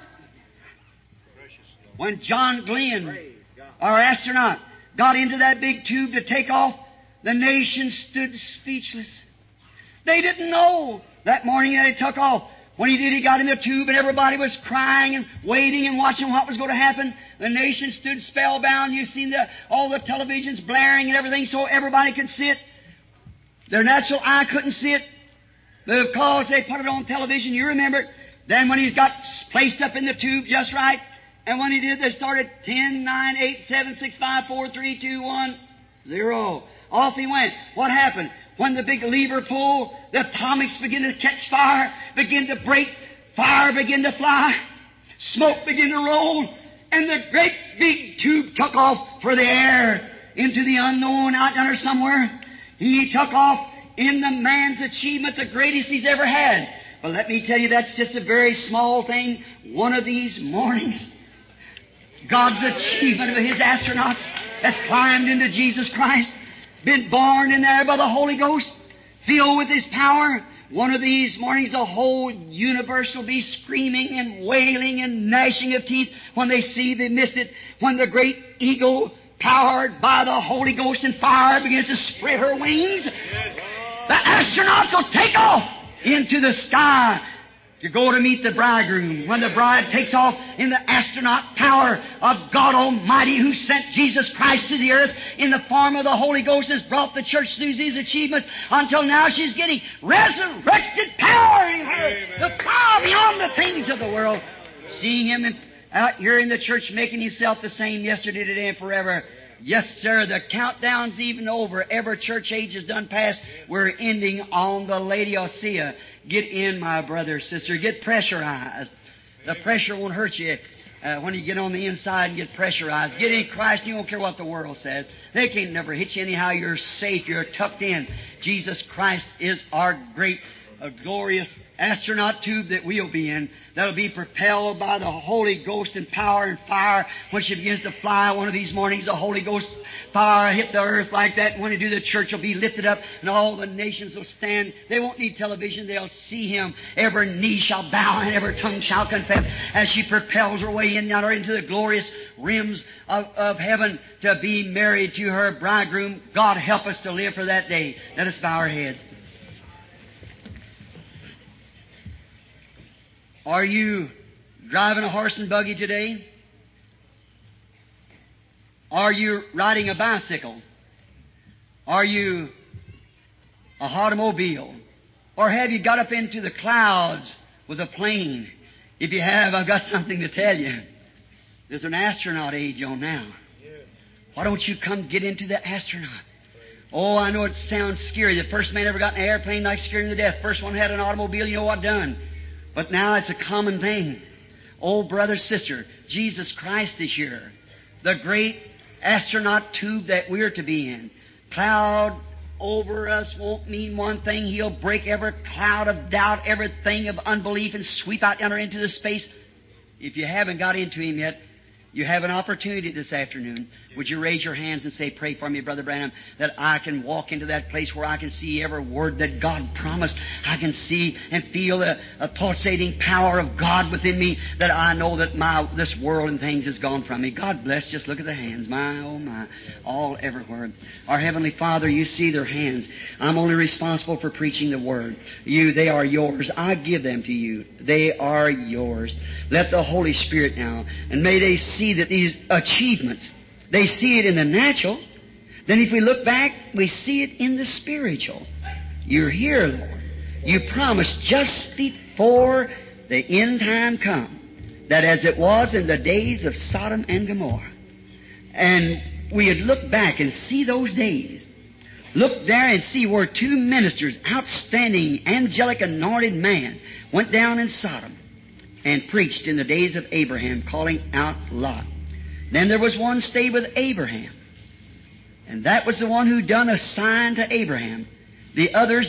When John Glenn, our astronaut, got into that big tube to take off, the nation stood speechless. They didn't know that morning that he took off. When he did, he got in the tube and everybody was crying and waiting and watching what was going to happen. The nation stood spellbound. You've seen the, all the televisions blaring and everything so everybody could see it. Their natural eye couldn't see it because they put it on television. You remember it. Then when he's got placed up in the tube just right, and when he did, they started ten, nine, eight, seven, six, five, four, three, two, one, zero. Off he went. What happened? When the big lever pulled, the atomics began to catch fire, began to break, fire began to fly, smoke began to roll, and the great big tube took off for the air into the unknown out yonder somewhere. He took off in the man's achievement, the greatest he's ever had. But let me tell you, that's just a very small thing. One of these mornings, God's achievement of His astronauts has climbed into Jesus Christ, been born in there by the Holy Ghost, filled with His power. One of these mornings, the whole universe will be screaming and wailing and gnashing of teeth when they see they missed it. When the great eagle, powered by the Holy Ghost and fire, begins to spread her wings, the astronauts will take off into the sky to go to meet the bridegroom. When the bride takes off in the astronaut power of God Almighty, who sent Jesus Christ to the earth in the form of the Holy Ghost and has brought the church through these achievements, until now she's getting resurrected power in her, the power beyond the things of the world. Seeing Him in, out here in the church making Himself the same yesterday, today, and forever. Yes, sir, the countdown's even over. Every church age is done past. We're ending on the Laodicea. Get in, my brother, sister. Get pressurized. The pressure won't hurt you uh, when you get on the inside and get pressurized. Get in Christ. You don't care what the world says. They can't never hit you anyhow. You're safe. You're tucked in. Jesus Christ is our great, uh, glorious astronaut tube that we'll be in. That'll be propelled by the Holy Ghost and power and fire. When she begins to fly one of these mornings, the Holy Ghost power hit the earth like that. And when they do, the church will be lifted up and all the nations will stand. They won't need television. They'll see Him. Every knee shall bow and every tongue shall confess as she propels her way in yonder into the glorious rims of, of heaven to be married to her bridegroom. God help us to live for that day. Let us bow our heads. Are you driving a horse and buggy today? Are you riding a bicycle? Are you a automobile? Or have you got up into the clouds with a plane? If you have, I've got something to tell you. There's an astronaut age on now. Why don't you come get into the astronaut? Oh, I know it sounds scary. The first man ever got in an airplane like scared him to death. First one had an automobile, you know what done. But now it's a common thing. Oh, brother, sister, Jesus Christ is here. The great astronaut tube that we're to be in. Cloud over us won't mean one thing. He'll break every cloud of doubt, everything of unbelief, and sweep out yonder into the space. If you haven't got into Him yet, You have an opportunity this afternoon. Would you raise your hands and say, pray for me, Brother Branham, that I can walk into that place where I can see every word that God promised. I can see and feel a, a pulsating power of God within me, that I know that my this world and things has gone from me. God bless. Just look at the hands. My, oh my. All everywhere. Our Heavenly Father, you see their hands. I'm only responsible for preaching the Word. You, they are yours. I give them to you. They are yours. Let the Holy Spirit now, and may they see that these achievements, they see it in the natural. Then if we look back, we see it in the spiritual. You're here, Lord. You promised just before the end time come, that as it was in the days of Sodom and Gomorrah, and we would look back and see those days. Look there and see where two ministers, outstanding, angelic, anointed man, went down in Sodom and preached in the days of Abraham, calling out Lot. Then there was one stayed with Abraham, and that was the one who done a sign to Abraham. The others,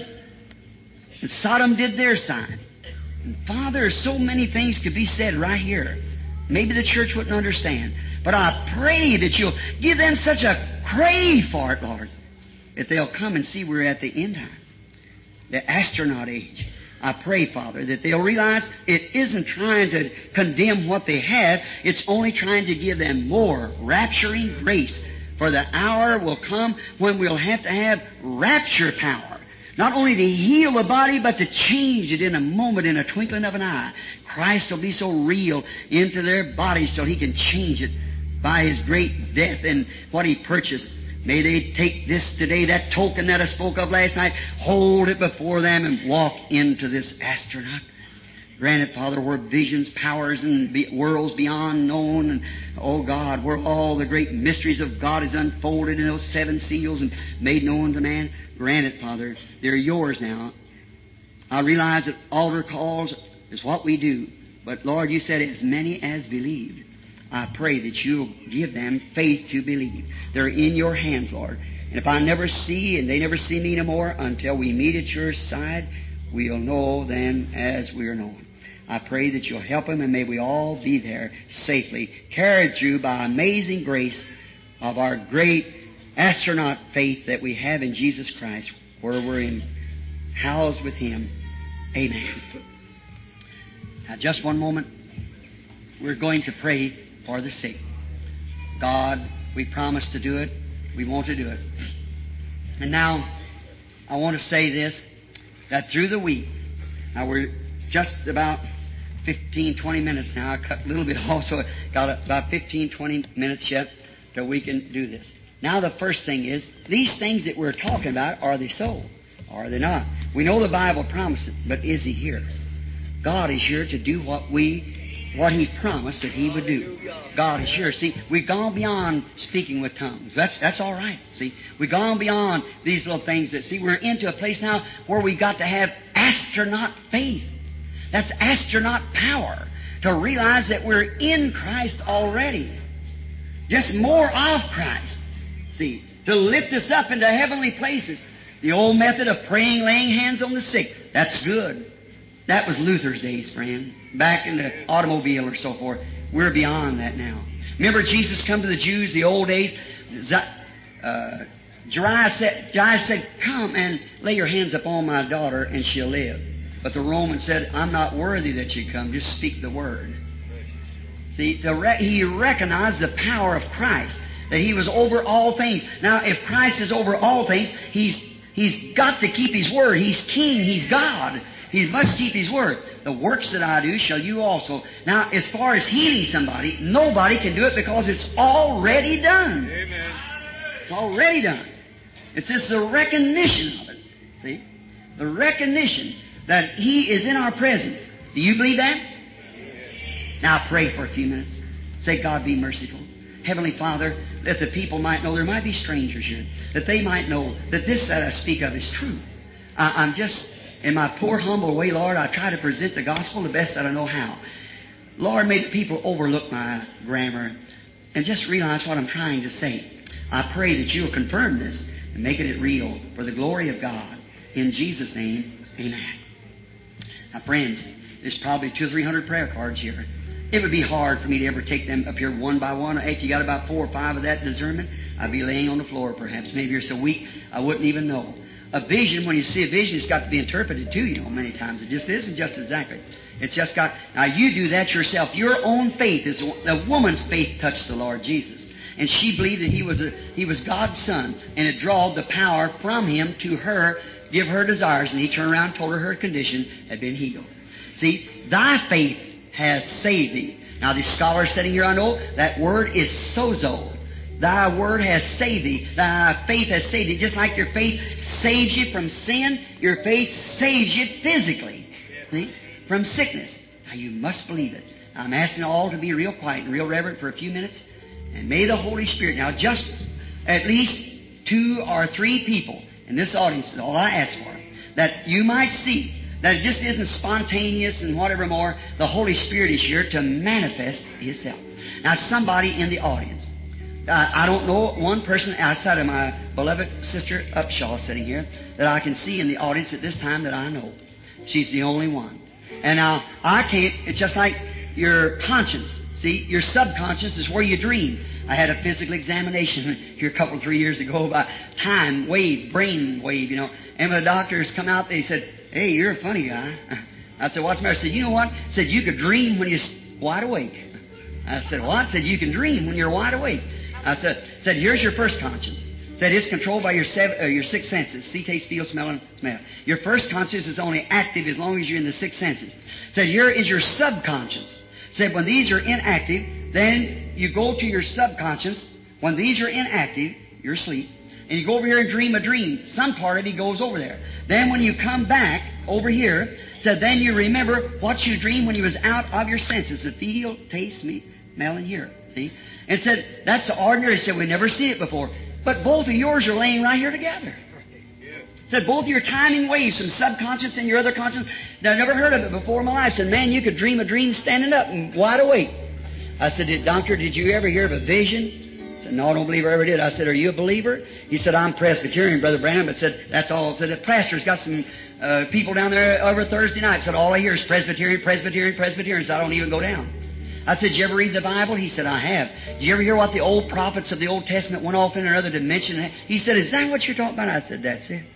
and Sodom did their sign. And Father, so many things could be said right here. Maybe the church wouldn't understand, but I pray that you'll give them such a crave for it, Lord, that they'll come and see we're at the end time, the astronaut age. I pray, Father, that they'll realize it isn't trying to condemn what they have. It's only trying to give them more rapturing grace. For the hour will come when we'll have to have rapture power. Not only to heal the body, but to change it in a moment, in a twinkling of an eye. Christ will be so real into their bodies so He can change it by His great death and what He purchased. May they take this today, that token that I spoke of last night, hold it before them and walk into this astronaut. Grant it, Father, where visions, powers, and be, worlds beyond known, and, oh God, where all the great mysteries of God is unfolded in those seven seals and made known to man. Grant it, Father. They're yours now. I realize that altar calls is what we do. But, Lord, you said as many as believed. I pray that you'll give them faith to believe. They're in your hands, Lord. And if I never see and they never see me no more until we meet at your side, we'll know then as we're known. I pray that you'll help them, and may we all be there safely, carried through by amazing grace of our great astronaut faith that we have in Jesus Christ, where we're in, housed with Him. Amen. Now, just one moment. We're going to pray for the sick. God, we promised to do it. We want to do it. And now, I want to say this, that through the week, now we're just about fifteen, twenty minutes now. I cut a little bit off, so I got about fifteen, twenty minutes yet till we can do this. Now, the first thing is, these things that we're talking about, are they so? Or are they not? We know the Bible promises it, but is He here? God is here to do what we What He promised that He would do. God is here. See, we've gone beyond speaking with tongues. That's that's all right. See, we've gone beyond these little things that, see, we're into a place now where we've got to have astronaut faith. That's astronaut power, to realize that we're in Christ already. Just more of Christ. See, to lift us up into heavenly places. The old method of praying, laying hands on the sick, that's good. That was Luther's days, friend. Back in the automobile or so forth. We're beyond that now. Remember Jesus come to the Jews the old days? Uh, Jairus said, Jairus said, come and lay your hands upon my daughter and she'll live. But the Roman said, I'm not worthy that you come. Just speak the word. See, the re- he recognized the power of Christ, that He was over all things. Now, if Christ is over all things, He's He's got to keep His word. He's King. He's God. He must keep His word. The works that I do shall you also. Now, as far as healing somebody, nobody can do it because it's already done. Amen. It's already done. It's just the recognition of it. See? The recognition that He is in our presence. Do you believe that? Now pray for a few minutes. Say, God, be merciful. Heavenly Father, that the people might know, there might be strangers here, that they might know that this that I speak of is true. I, I'm just, in my poor, humble way, Lord, I try to present the gospel the best that I know how. Lord, may the people overlook my grammar and just realize what I'm trying to say. I pray that you'll confirm this and make it real for the glory of God. In Jesus' name, amen. Now, friends, there's probably two or three hundred prayer cards here. It would be hard for me to ever take them up here one by one. After you got about four or five of that discernment, I'd be laying on the floor perhaps. Maybe you're so weak I wouldn't even know. A vision, when you see a vision, it's got to be interpreted too, you know, many times. It just isn't just exactly. It's just got, now you do that yourself. Your own faith is, a woman's faith touched the Lord Jesus. And she believed that He was a, He was God's Son, and it drawed the power from Him to her, give her desires, and He turned around and told her her condition had been healed. See, thy faith has saved thee. Now, the scholar sitting here, I know, that word is sozo. Thy word has saved thee. Thy faith has saved thee. Just like your faith saves you from sin, your faith saves you physically. See? From sickness. Now, you must believe it. I'm asking all to be real quiet and real reverent for a few minutes. And may the Holy Spirit, now just at least two or three people in this audience is all I ask for, that you might see that it just isn't spontaneous and whatever more. The Holy Spirit is here to manifest Himself. Now, somebody in the audience. Uh, I don't know one person outside of my beloved sister Upshaw sitting here that I can see in the audience at this time that I know. She's the only one. And now, I can't, it's just like your conscience. See, your subconscious is where you dream. I had a physical examination here a couple, three years ago about time, wave, brain wave, you know. And when the doctors come out, they said, "Hey, you're a funny guy." I said, "What's the matter?" I said, "You know what?" I said, "You could dream when you're wide awake." I said, "What?" I said, "You can dream when you're wide awake." I said, said "Here's your first conscience." I said, "It's controlled by your seven, uh, your six senses: see, taste, feel, smell, and smell. Your first conscience is only active as long as you're in the six senses." I said, "Here is your subconscious." I said, "When these are inactive, then you go to your subconscious. When these are inactive, you're asleep. And you go over here and dream a dream. Some part of it goes over there. Then when you come back over here, said then you remember what you dreamed when you was out of your senses: the feel, taste, smell, and hear." See? And said, that's the ordinary. Said, "We never seen it before." But both of yours are laying right here together. Said both your timing waves from subconscious and your other conscious. Now, I never heard of it before in my life. Said, "Man, you could dream a dream standing up and wide awake." I said, "Doctor, did you ever hear of a vision?" He said, "No, I don't believe I ever did." I said, "Are you a believer?" He said, "I'm Presbyterian, Brother Branham." But said, "That's all." Said, "The pastor's got some uh, people down there over Thursday night." Said, "All I hear is Presbyterian, Presbyterian, Presbyterian." So I don't even go down. I said, "Did you ever read the Bible?" He said, "I have." "Did you ever hear what the old prophets of the Old Testament went off in another dimension?" He said, "Is that what you're talking about?" I said, "That's it."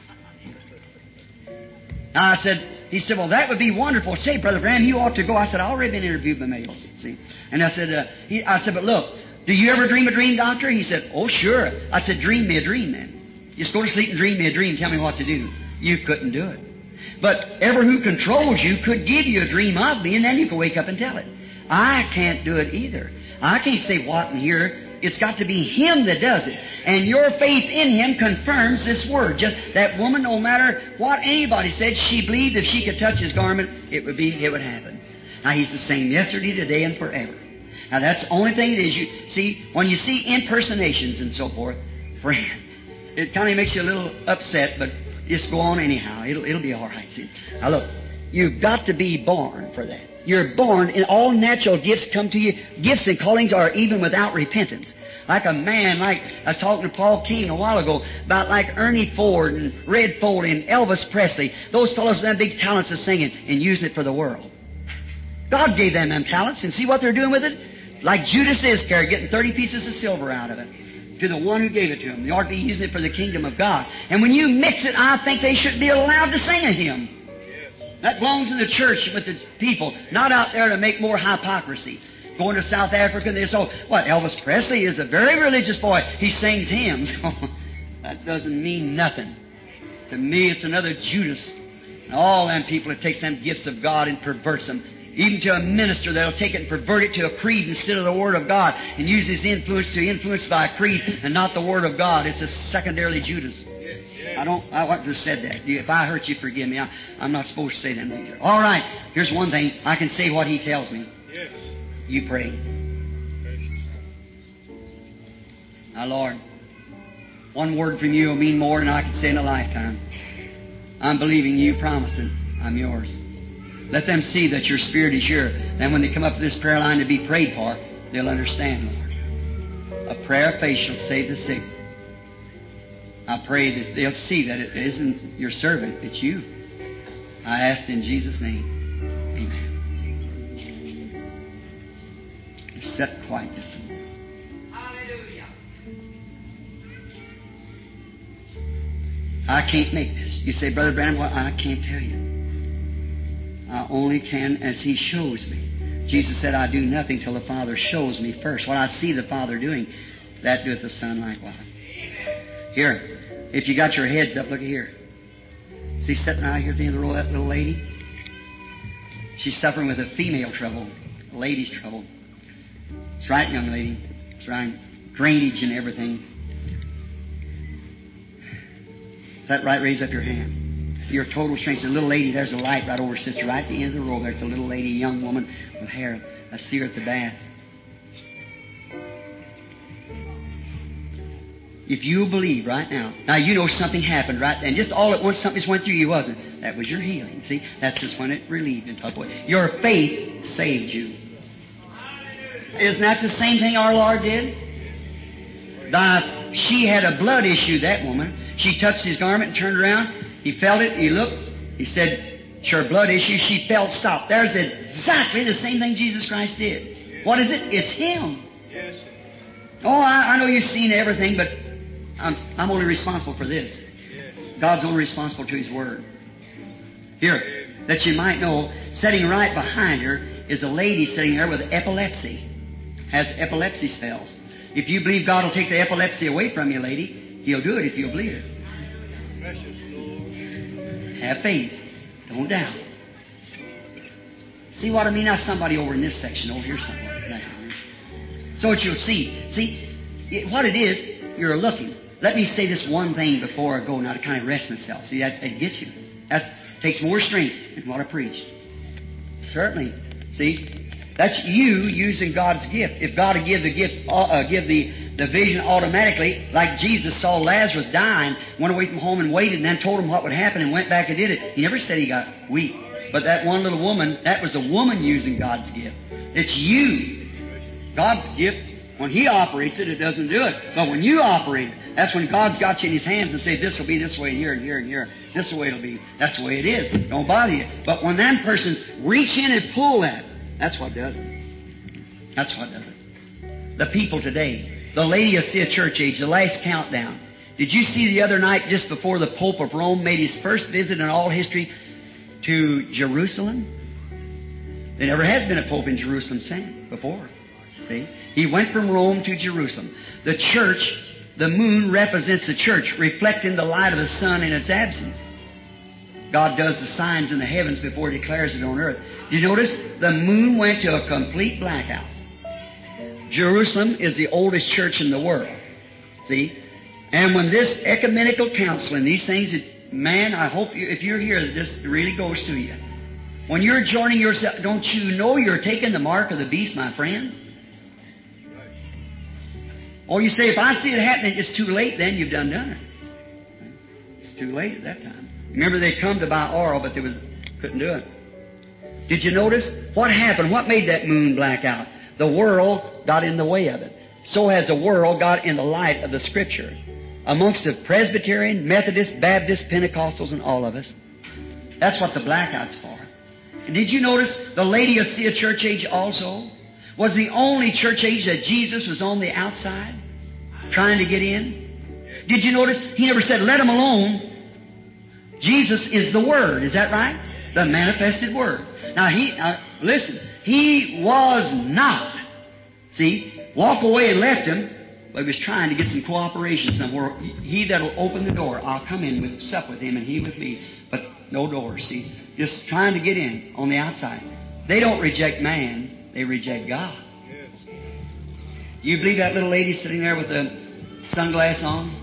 Now I said, he said, "Well, that would be wonderful. Say, Brother Branham, you ought to go." I said, "I've already been interviewed by males." See? And I said, uh, he, I said, "But look, do you ever dream a dream, Doctor?" He said, "Oh, sure." I said, "Dream me a dream then. Just go to sleep and dream me a dream. Tell me what to do." You couldn't do it. But ever who controls you could give you a dream of me, and then you could wake up and tell it. I can't do it either. I can't say what and here. It's got to be Him that does it. And your faith in Him confirms this word. Just that woman, no matter what anybody said, she believed if she could touch His garment, it would be, it would happen. Now, He's the same yesterday, today, and forever. Now, that's the only thing it is. You see, when you see impersonations and so forth, friend, it kind of makes you a little upset, but just go on anyhow. It'll, it'll be all right. See? Now, look, you've got to be born for that. You're born, and all natural gifts come to you. Gifts and callings are even without repentance. Like a man, like I was talking to Paul King a while ago about like Ernie Ford and Red Foley and Elvis Presley. Those fellows have big talents of singing and using it for the world. God gave them them talents, and see what they're doing with it? Like Judas Iscariot getting thirty pieces of silver out of it to the one who gave it to him. They ought to be using it for the kingdom of God. And when you mix it, I think they should be allowed to sing a hymn. That belongs in the church with the people, not out there to make more hypocrisy. Going to South Africa, and they say, "Oh, what, Elvis Presley is a very religious boy. He sings hymns." That doesn't mean nothing. To me, it's another Judas. And all them people that takes them gifts of God and perverts them. Even to a minister, they'll take it and pervert it to a creed instead of the Word of God and use his influence to influence by a creed and not the Word of God. It's a secondarily Judas. I don't, I wouldn't have said that. If I hurt you, forgive me. I, I'm not supposed to say them things. All right, here's one thing. I can say what He tells me. Yes. You pray. Now, Lord, one word from You will mean more than I can say in a lifetime. I'm believing You promised it. I'm Yours. Let them see that Your Spirit is here. Then when they come up to this prayer line to be prayed for, they'll understand, Lord. A prayer of faith shall save the sick. I pray that they'll see that it isn't your servant, it's You. I ask in Jesus' name. Amen. Sit quiet just a minute. Hallelujah. I can't make this. You say, Brother Branham, well, I can't tell you. I only can as He shows me. Jesus said, I do nothing till the Father shows me first. What I see the Father doing, that doeth the Son likewise. Here, if you got your heads up, look at here. See, sitting right here at the end of the row, that little lady? She's suffering with a female trouble, a lady's trouble. That's right, young lady. That's right. Drainage and everything. Is that right? Raise up your hand. You're a total stranger. The little lady, there's a light right over sister, right at the end of the row. There's a little lady, a young woman with hair. I see her at the bath. If you believe right now, now you know something happened right then. Just all at once something just went through you, wasn't it? That was your healing. See, that's just when it relieved and took away. Your faith saved you. Isn't that the same thing our Lord did? The, she had a blood issue, that woman. She touched His garment and turned around. He felt it. He looked. He said, it's your blood issue. She felt stopped. There's exactly the same thing Jesus Christ did. What is it? It's Him. Yes. Oh, I, I know you've seen everything, but I'm, I'm only responsible for this. God's only responsible to His Word. Here, that you might know, sitting right behind her is a lady sitting there with epilepsy. Has epilepsy spells. If you believe God will take the epilepsy away from you, lady, He'll do it if you'll believe it. Precious Lord. Have faith. Don't doubt. See what I mean? Now somebody over in this section, over here somewhere. Right here. So what you'll see. See, it, what it is, you're looking. Let me say this one thing before I go now to kind of rest myself. See, that, that gets you. That takes more strength than what I preached. Certainly. See? That's you using God's gift. If God would give the gift, uh, give the, the vision automatically, like Jesus saw Lazarus dying, went away from home and waited, and then told him what would happen and went back and did it. He never said he got weak. But that one little woman, that was a woman using God's gift. It's you. God's gift, when He operates it, it doesn't do it. But when you operate it, that's when God's got you in His hands and say, this will be this way here and here and here. This is the way it'll be. That's the way it is. Don't bother you. But when that person's reach in and pull that, that's what does it. That's what does it. The people today, the Laodicea church age, the last countdown. Did you see the other night, just before the Pope of Rome made his first visit in all history to Jerusalem? There never has been a Pope in Jerusalem since before. See? He went from Rome to Jerusalem. The church, the moon represents the church, reflecting the light of the sun in its absence. God does the signs in the heavens before He declares it on earth. Did you notice? The moon went to a complete blackout. Jerusalem is the oldest church in the world. See? And when this ecumenical council and these things, man, I hope you, if you're here, this really goes to you. When you're joining yourself, don't you know you're taking the mark of the beast, my friend? Or you say, if I see it happening, it's too late, then you've done done it. It's too late at that time. Remember, they come to buy oil, but they was couldn't do it. Did you notice what happened? What made that moon black out? The world got in the way of it. So has the world got in the light of the Scripture. Amongst the Presbyterian, Methodist, Baptist, Pentecostals, and all of us. That's what the blackout's for. And did you notice the Laodicea church age also was the only church age that Jesus was on the outside trying to get in? Did you notice He never said, let them alone? Jesus is the Word. Is that right? The manifested Word. Now, He, now, listen, He was not, see, walk away and left Him, but He was trying to get some cooperation somewhere. He that'll open the door, I'll come in with sup with Him and He with me. But no door, see. Just trying to get in on the outside. They don't reject man, they reject God. You believe that little lady sitting there with the sunglass on?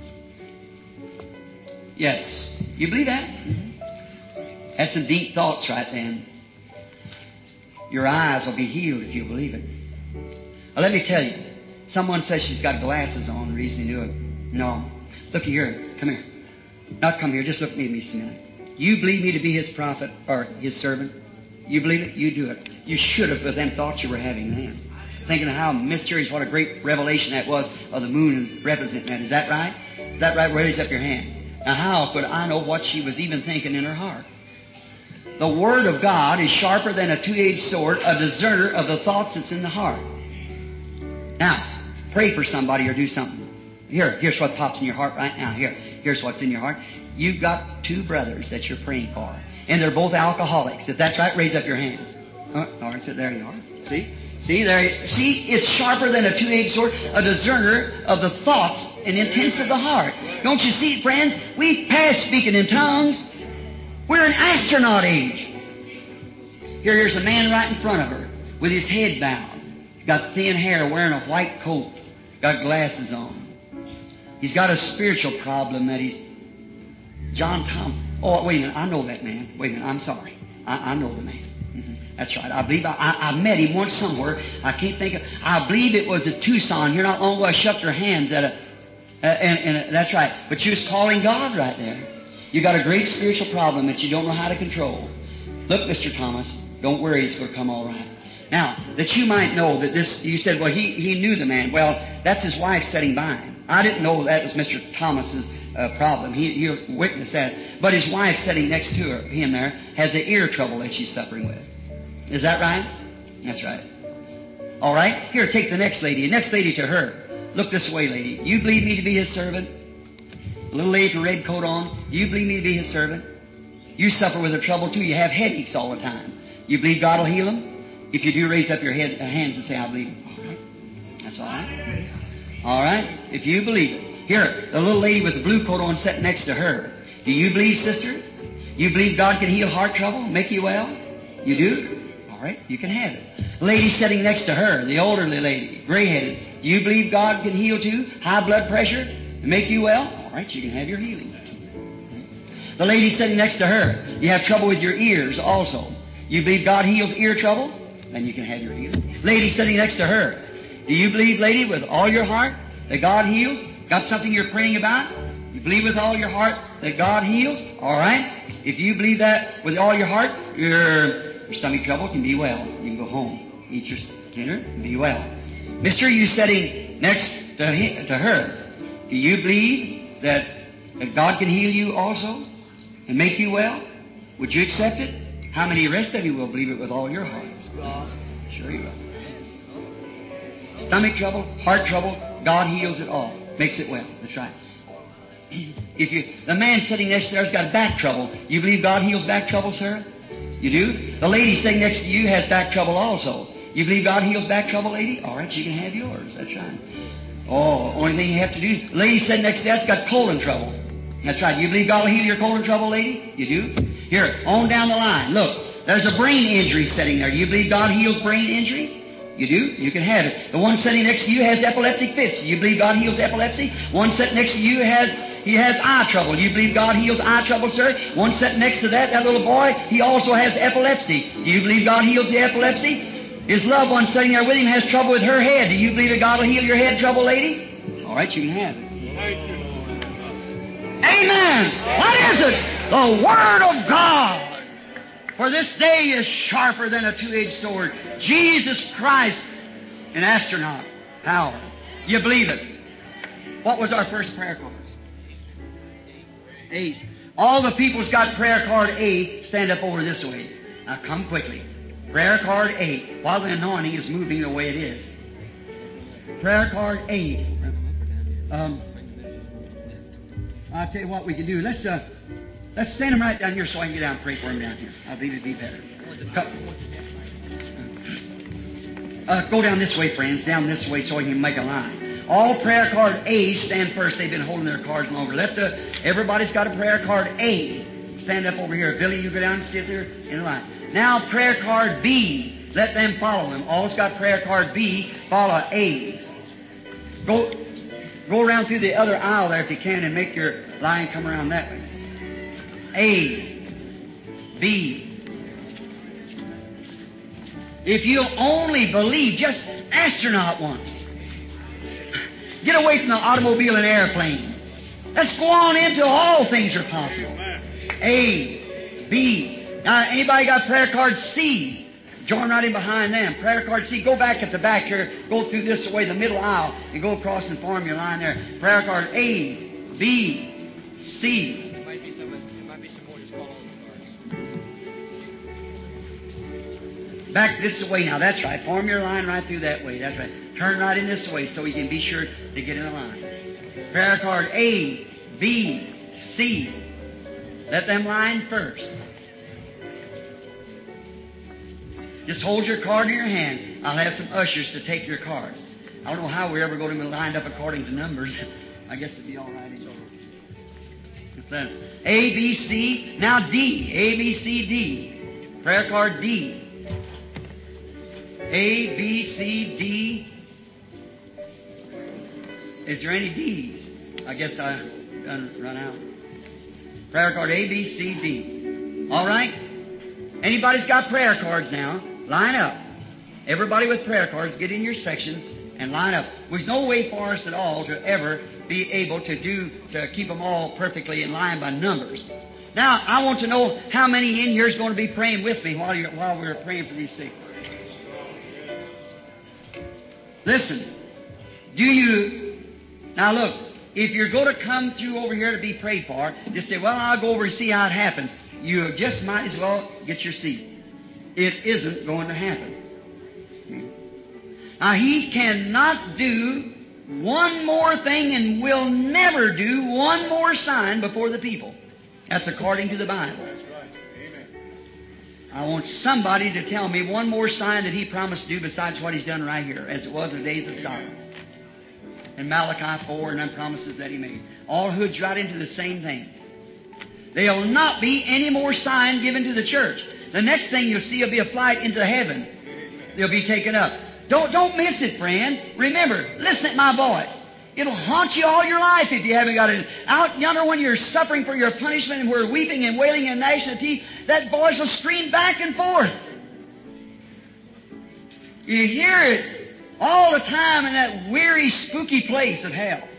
Yes. You believe that? Mm-hmm. Had some deep thoughts right then. Your eyes will be healed if you believe it. Now, let me tell you. Someone says she's got glasses on. The reason you do it. No. Look here. Come here. Not come here. Just look at me a minute. You believe me to be His prophet or His servant? You believe it? You do it. You should have with them thoughts you were having then. Thinking of how mysterious, what a great revelation that was of the moon representing that. Is that right? Is that right? Raise up your hand. Now, how could I know what she was even thinking in her heart? The Word of God is sharper than a two-edged sword, a discerner of the thoughts that's in the heart. Now, pray for somebody or do something. Here, here's what pops in your heart right now. Here, here's what's in your heart. You've got two brothers that you're praying for, and they're both alcoholics. If that's right, raise up your hand. Oh, all right, so there you are. See? See, there. See, it's sharper than a two-edged sword, a discerner of the thoughts and intents of the heart. Don't you see, friends? We've passed speaking in tongues. We're in astronaut age. Here, here's a man right in front of her with his head bowed. He's got thin hair, wearing a white coat, got glasses on. He's got a spiritual problem that he's... John Tom. Oh, wait a minute. I know that man. Wait a minute. I'm sorry. I, I know the man. Mm-hmm. That's right. I believe I, I, I met him once somewhere. I can't think of... I believe it was at Tucson. Here not long ago, I shook her hands at a... Uh, and, and uh, that's right. But she was calling God right there. You got a great spiritual problem that you don't know how to control. Look, Mister Thomas, don't worry. It's going to come all right. Now, that you might know that this... You said, well, he, he knew the man. Well, that's his wife sitting by him. I didn't know that was Mister Thomas's uh, problem. He, he witnessed that. But his wife sitting next to her, him there, has the ear trouble that she's suffering with. Is that right? That's right. All right. Here, take the next lady. Next lady to her. Look this way, lady. You believe me to be His servant? A little lady with a red coat on. Do you believe me to be His servant? You suffer with a trouble too. You have headaches all the time. You believe God will heal them? If you do, raise up your head, uh, hands and say, I believe. All right. That's all right. All right? If you believe it. Here, the little lady with the blue coat on sitting next to her. Do you believe, sister? You believe God can heal heart trouble, make you well? You do? All right, you can have it. Lady sitting next to her, the elderly lady, gray-headed. Do you believe God can heal too? High blood pressure, and make you well? All right, you can have your healing. The lady sitting next to her, you have trouble with your ears also. You believe God heals ear trouble? Then you can have your healing. Lady sitting next to her. Do you believe, lady, with all your heart that God heals? Got something you're praying about? You believe with all your heart that God heals? All right. If you believe that with all your heart, your, your stomach trouble can be well. You can go home, eat your dinner, and be well. Mister, you sitting next to, him, to her. Do you believe that, that God can heal you also and make you well? Would you accept it? How many rest of you will believe it with all your heart? Sure you will. Stomach trouble, heart trouble, God heals it all. Makes it well. That's right. If you, the man sitting next to there's got back trouble. You believe God heals back trouble, sir? You do? The lady sitting next to you has back trouble also. You believe God heals back trouble, lady? All right, you can have yours. That's right. Oh, only thing you have to do, the lady sitting next to that's got colon trouble. That's right. You believe God will heal your colon trouble, lady? You do? Here, on down the line. Look, there's a brain injury sitting there. Do you believe God heals brain injury? You do? You can have it. The one sitting next to you has epileptic fits. You believe God heals epilepsy? One sitting next to you has he has eye trouble. You believe God heals eye trouble, sir? One sitting next to that, that little boy, he also has epilepsy. Do you believe God heals the epilepsy? His loved one sitting there with him has trouble with her head. Do you believe that God will heal your head trouble, lady? All right, you can have it. Thank you, Lord. Amen. What is it? The Word of God. For this day is sharper than a two-edged sword. Jesus Christ, an astronaut, power. You believe it? What was our first prayer cards? A. All the people's got prayer card A. Stand up over this way. Now come quickly. Prayer card A. While the anointing is moving the way it is. Prayer card A. Um, I'll tell you what we can do. Let's uh, let's stand them right down here so I can get down and pray for them down here. I believe it'd be better. Uh, go down this way, friends. Down this way so I can make a line. All prayer card A's stand first. They've been holding their cards longer. Let the everybody's got a prayer card A. Stand up over here. Billy, you go down and sit there in line. Now prayer card B. Let them follow him. All's got prayer card B. Follow A's. Go. Go around through the other aisle there if you can and make your line come around that way. A, B. If you'll only believe, just astronaut once. Get away from the automobile and airplane. Let's go on into all things are possible. A, B. Now, anybody got prayer card C? Join right in behind them. Prayer card C. Go back at the back here. Go through this way, the middle aisle, and go across and form your line there. Prayer card A, B, C. There might be some, there might be some more just follow the cards. Back this way now. That's right. Form your line right through that way. That's right. Turn right in this way so you can be sure to get in the line. Prayer card A, B, C. Let them line first. Just hold your card in your hand. I'll have some ushers to take your cards. I don't know how we're ever going to be lined up according to numbers. I guess it'd be all right. It's that A, B, C. Now D. A, B, C, D. Prayer card D. A, B, C, D. Is there any D's? I guess I done run out. Prayer card A, B, C, D. All right? Anybody's got prayer cards now, line up. Everybody with prayer cards, get in your sections and line up. There's no way for us at all to ever be able to do to keep them all perfectly in line by numbers. Now, I want to know how many in here is going to be praying with me while you're, while we're praying for these sick. Listen, do you now look? If you're going to come through over here to be prayed for, just say, "Well, I'll go over and see how it happens." You just might as well get your seat. It isn't going to happen. Now, He cannot do one more thing and will never do one more sign before the people. That's according to the Bible. I want somebody to tell me one more sign that He promised to do besides what He's done right here, as it was in the days of Solomon. In Malachi four and them promises that He made. All hoods right into the same thing. There'll not be any more sign given to the church. The next thing you'll see will be a flight into heaven. They'll be taken up. Don't, don't miss it, friend. Remember, listen at my voice. It'll haunt you all your life if you haven't got it. Out yonder when you're suffering for your punishment and we're weeping and wailing and gnashing of teeth, that voice will stream back and forth. You hear it all the time in that weary, spooky place of hell.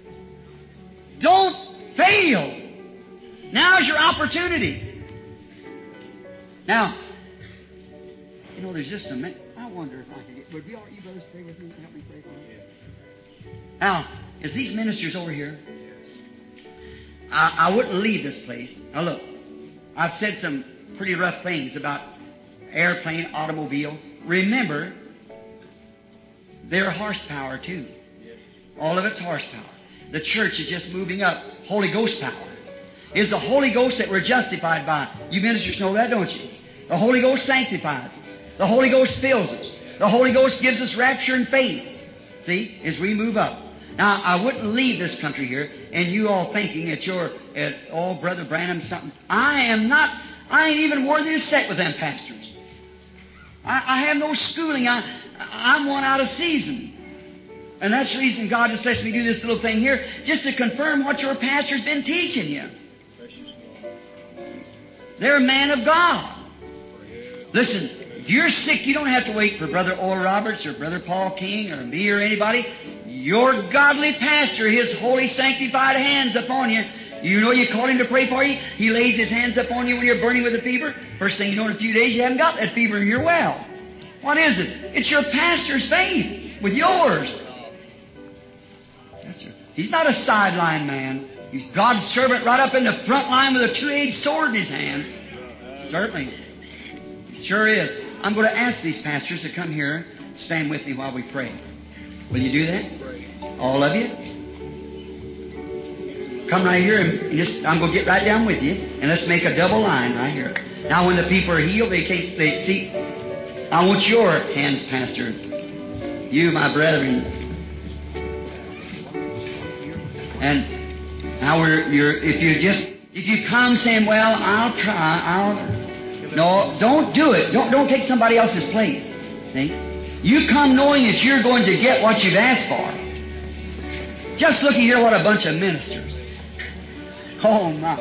Don't fail. Now's your opportunity. Now, you know, there's just a minute. I wonder if I could get... Would you, you brothers pray with me? Help me pray for me. Now, as these ministers over here, I, I wouldn't leave this place. Now look, I've said some pretty rough things about airplane, automobile. Remember, they're horsepower too. All of it's horsepower. The church is just moving up Holy Ghost power. It's the Holy Ghost that we're justified by. You ministers know that, don't you? The Holy Ghost sanctifies us. The Holy Ghost fills us. The Holy Ghost gives us rapture and faith. See, as we move up. Now, I wouldn't leave this country here, and you all thinking that you're, at, oh, Brother Branham, something. I am not, I ain't even worthy to sit with them pastors. I, I have no schooling. I, I'm one out of season. And that's the reason God just lets me do this little thing here, just to confirm what your pastor's been teaching you. They're a man of God. Listen, if you're sick, you don't have to wait for Brother Oral Roberts or Brother Paul King or me or anybody. Your godly pastor, His holy sanctified hands upon you. You know you call Him to pray for you. He lays His hands upon you when you're burning with a fever. First thing you know, in a few days you haven't got that fever and you're well. What is it? It's your pastor's faith with yours. That's right. He's not a sideline man. He's God's servant right up in the front line with a two-edged sword in his hand. Certainly. He sure is. I'm going to ask these pastors to come here, stand with me while we pray. Will you do that? All of you? Come right here and just, I'm going to get right down with you, and let's make a double line right here. Now, when the people are healed, they can't they see. I want your hands, Pastor. You, my brethren. And now we're, you're, if you just, if you come saying, well, I'll try, I'll, no, don't do it. Don't, don't take somebody else's place. See? You come knowing that you're going to get what you've asked for. Just look here, what a bunch of ministers. Oh, my.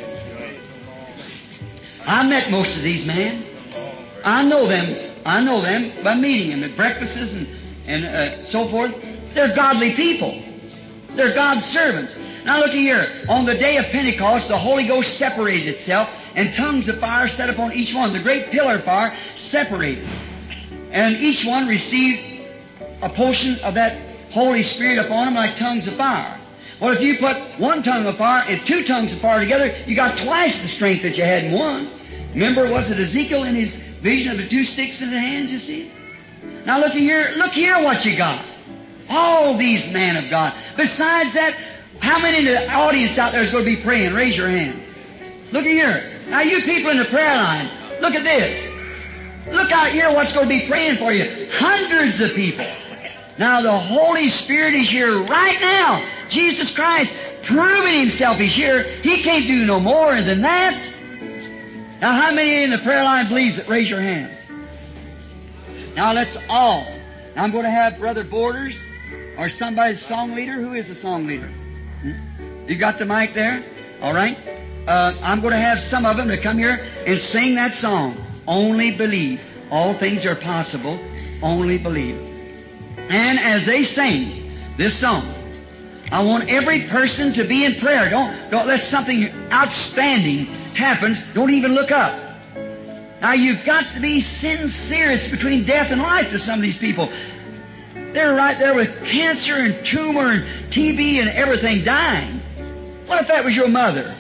I met most of these men. I know them. I know them by meeting them at breakfasts and, and uh, so forth. They're godly people. They're God's servants. Now look here. On the day of Pentecost, the Holy Ghost separated itself, and tongues of fire set upon each one. The great pillar of fire separated. And each one received a portion of that Holy Spirit upon them like tongues of fire. Well, if you put one tongue of fire and two tongues of fire together, you got twice the strength that you had in one. Remember, was it Ezekiel in his vision of the two sticks in the hands, you see? Now look here, look here what you got. All these men of God. Besides that, how many in the audience out there is going to be praying? Raise your hand. Look at here. Now, you people in the prayer line, look at this. Look out here what's going to be praying for you. Hundreds of people. Now, the Holy Spirit is here right now. Jesus Christ proving Himself. He's here. He can't do no more than that. Now, how many in the prayer line believes it? Raise your hand. Now, let's all. Now, I'm going to have Brother Borders or somebody's song leader. Who is the song leader? Hmm? You got the mic there? All right. Uh, I'm going to have some of them to come here and sing that song. Only believe. All things are possible. Only believe. And as they sing this song, I want every person to be in prayer. Don't, don't let something outstanding happens. Don't even look up. Now, you've got to be sincere. It's between death and life to some of these people. They're right there with cancer and tumor and T B and everything dying. What if that was your mother?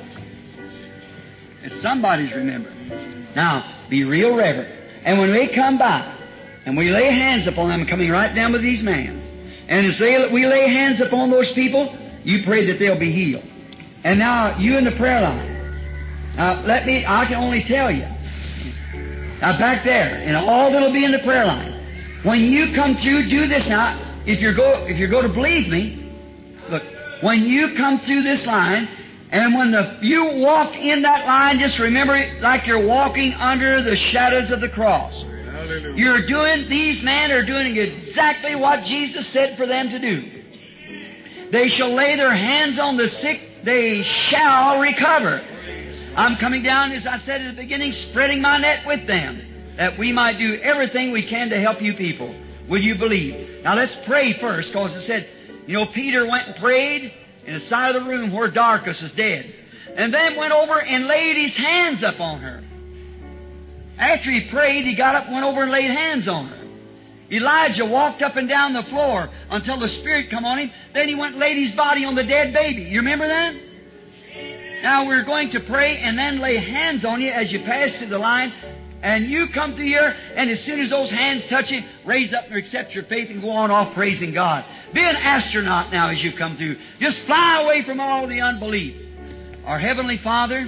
It's somebody's remember. Now, be real reverent. And when they come by, and we lay hands upon them, coming right down with these men, and as they, we lay hands upon those people, you pray that they'll be healed. And now, you in the prayer line. Now, let me, I can only tell you. Now, back there, and all that'll be in the prayer line, when you come through, do this now. If you're go, if you're going to believe me, look, when you come through this line, and when the, you walk in that line, just remember it like you're walking under the shadows of the cross. Hallelujah. You're doing, these men are doing exactly what Jesus said for them to do. They shall lay their hands on the sick, they shall recover. I'm coming down, as I said at the beginning, spreading my net with them, that we might do everything we can to help you people. Will you believe? Now let's pray first, because it said, you know, Peter went and prayed in the side of the room where Dorcas is dead, and then went over and laid his hands up on her. After he prayed, he got up and went over and laid hands on her. Elijah walked up and down the floor until the Spirit come on him. Then he went and laid his body on the dead baby. You remember that? Now we're going to pray and then lay hands on you as you pass through the line. And you come through here, and as soon as those hands touch you, raise up and accept your faith and go on off praising God. Be an astronaut now as you come through. Just fly away from all the unbelief. Our Heavenly Father,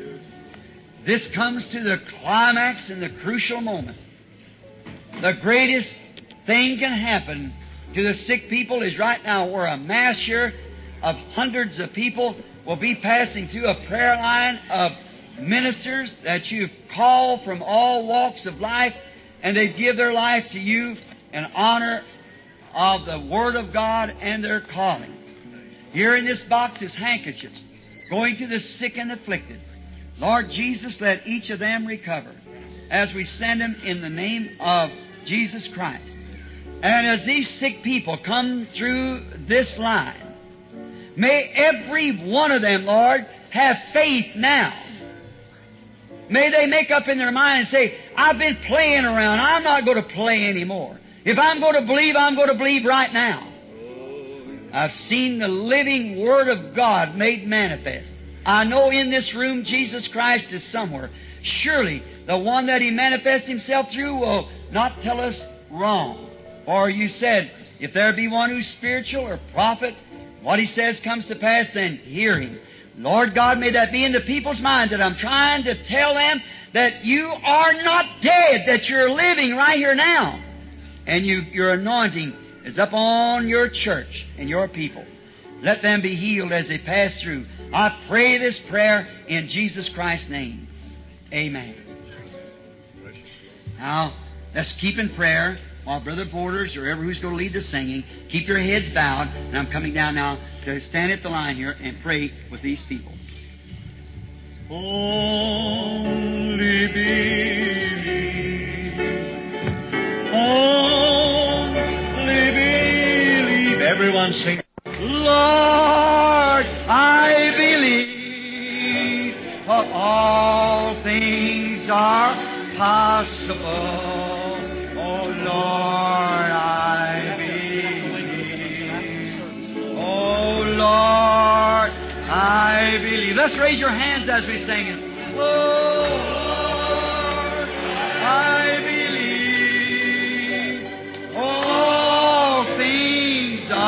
this comes to the climax and the crucial moment. The greatest thing can happen to the sick people is right now where a mass here of hundreds of people will be passing through a prayer line of ministers that you've called from all walks of life, and they give their life to you in honor of the Word of God and their calling. Here in this box is handkerchiefs going to the sick and afflicted. Lord Jesus, let each of them recover as we send them in the name of Jesus Christ. And as these sick people come through this line, may every one of them, Lord, have faith now. May they make up in their mind and say, I've been playing around. I'm not going to play anymore. If I'm going to believe, I'm going to believe right now. I've seen the living Word of God made manifest. I know in this room Jesus Christ is somewhere. Surely the one that He manifests Himself through will not tell us wrong. Or you said, if there be one who's spiritual or prophet, what He says comes to pass, then hear Him. Lord God, may that be in the people's mind that I'm trying to tell them that you are not dead, that you're living right here now. And you, your anointing is up on your church and your people. Let them be healed as they pass through. I pray this prayer in Jesus Christ's name. Amen. Now, let's keep in prayer while Brother Borders or whoever who's going to lead the singing, keep your heads bowed. And I'm coming down now to stand at the line here and pray with these people. Only believe. Only believe. Everyone sing. Lord, I believe all things are possible. Oh, Lord, I believe. Oh, Lord, I believe. Let's raise your hands as we sing it. Oh, Lord, I believe. All things are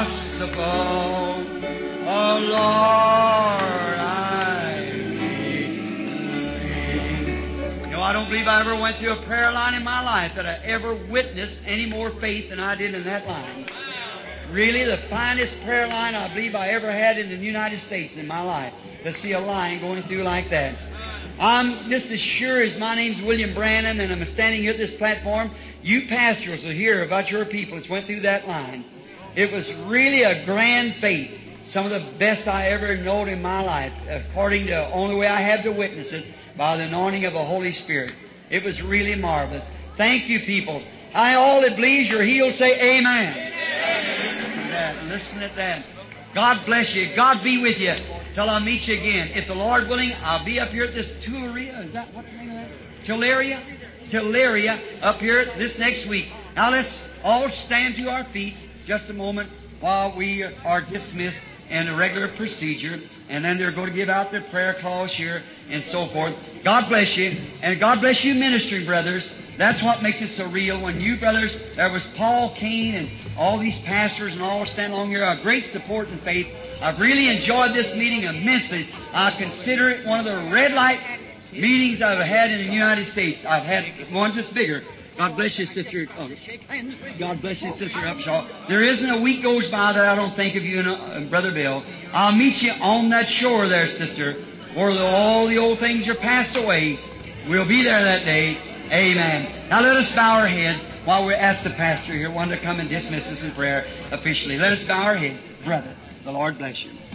impossible. Oh, Lord, I believe. You know, I don't believe I ever went through a prayer line in my life that I ever witnessed any more faith than I did in that line. Really, the finest prayer line I believe I ever had in the United States in my life, to see a line going through like that. I'm just as sure as my name's William Brannon and I'm standing here at this platform, you pastors will hear about your people that went through that line. It was really a grand faith, some of the best I ever known in my life, according to the only way I have to witness it, by the anointing of the Holy Spirit. It was really marvelous. Thank you, people. I all that believes you're healed, say amen. Listen to that. Listen at that. God bless you. God be with you till I meet you again. If the Lord willing, I'll be up here at this Tuleria. Is that what's the name of that? Tuleria? Tuleria up here this next week. Now let's all stand to our feet just a moment while we are dismissed in a regular procedure. And then they're going to give out their prayer clause here and so forth. God bless you. And God bless you ministering brothers. That's what makes it so real. When you brothers, there was Paul Kane and all these pastors and all stand along here, a great support in faith. I've really enjoyed this meeting immensely. I consider it one of the red light meetings I've had in the United States. I've had ones that's bigger. God bless you, Sister. Oh, God bless you, Sister Upshaw. There isn't a week goes by that I don't think of you and uh, Brother Bill. I'll meet you on that shore there, Sister, where all the old things are passed away. We'll be there that day. Amen. Now let us bow our heads while we ask the pastor here, one to come and dismiss us in prayer officially. Let us bow our heads. Brother, the Lord bless you.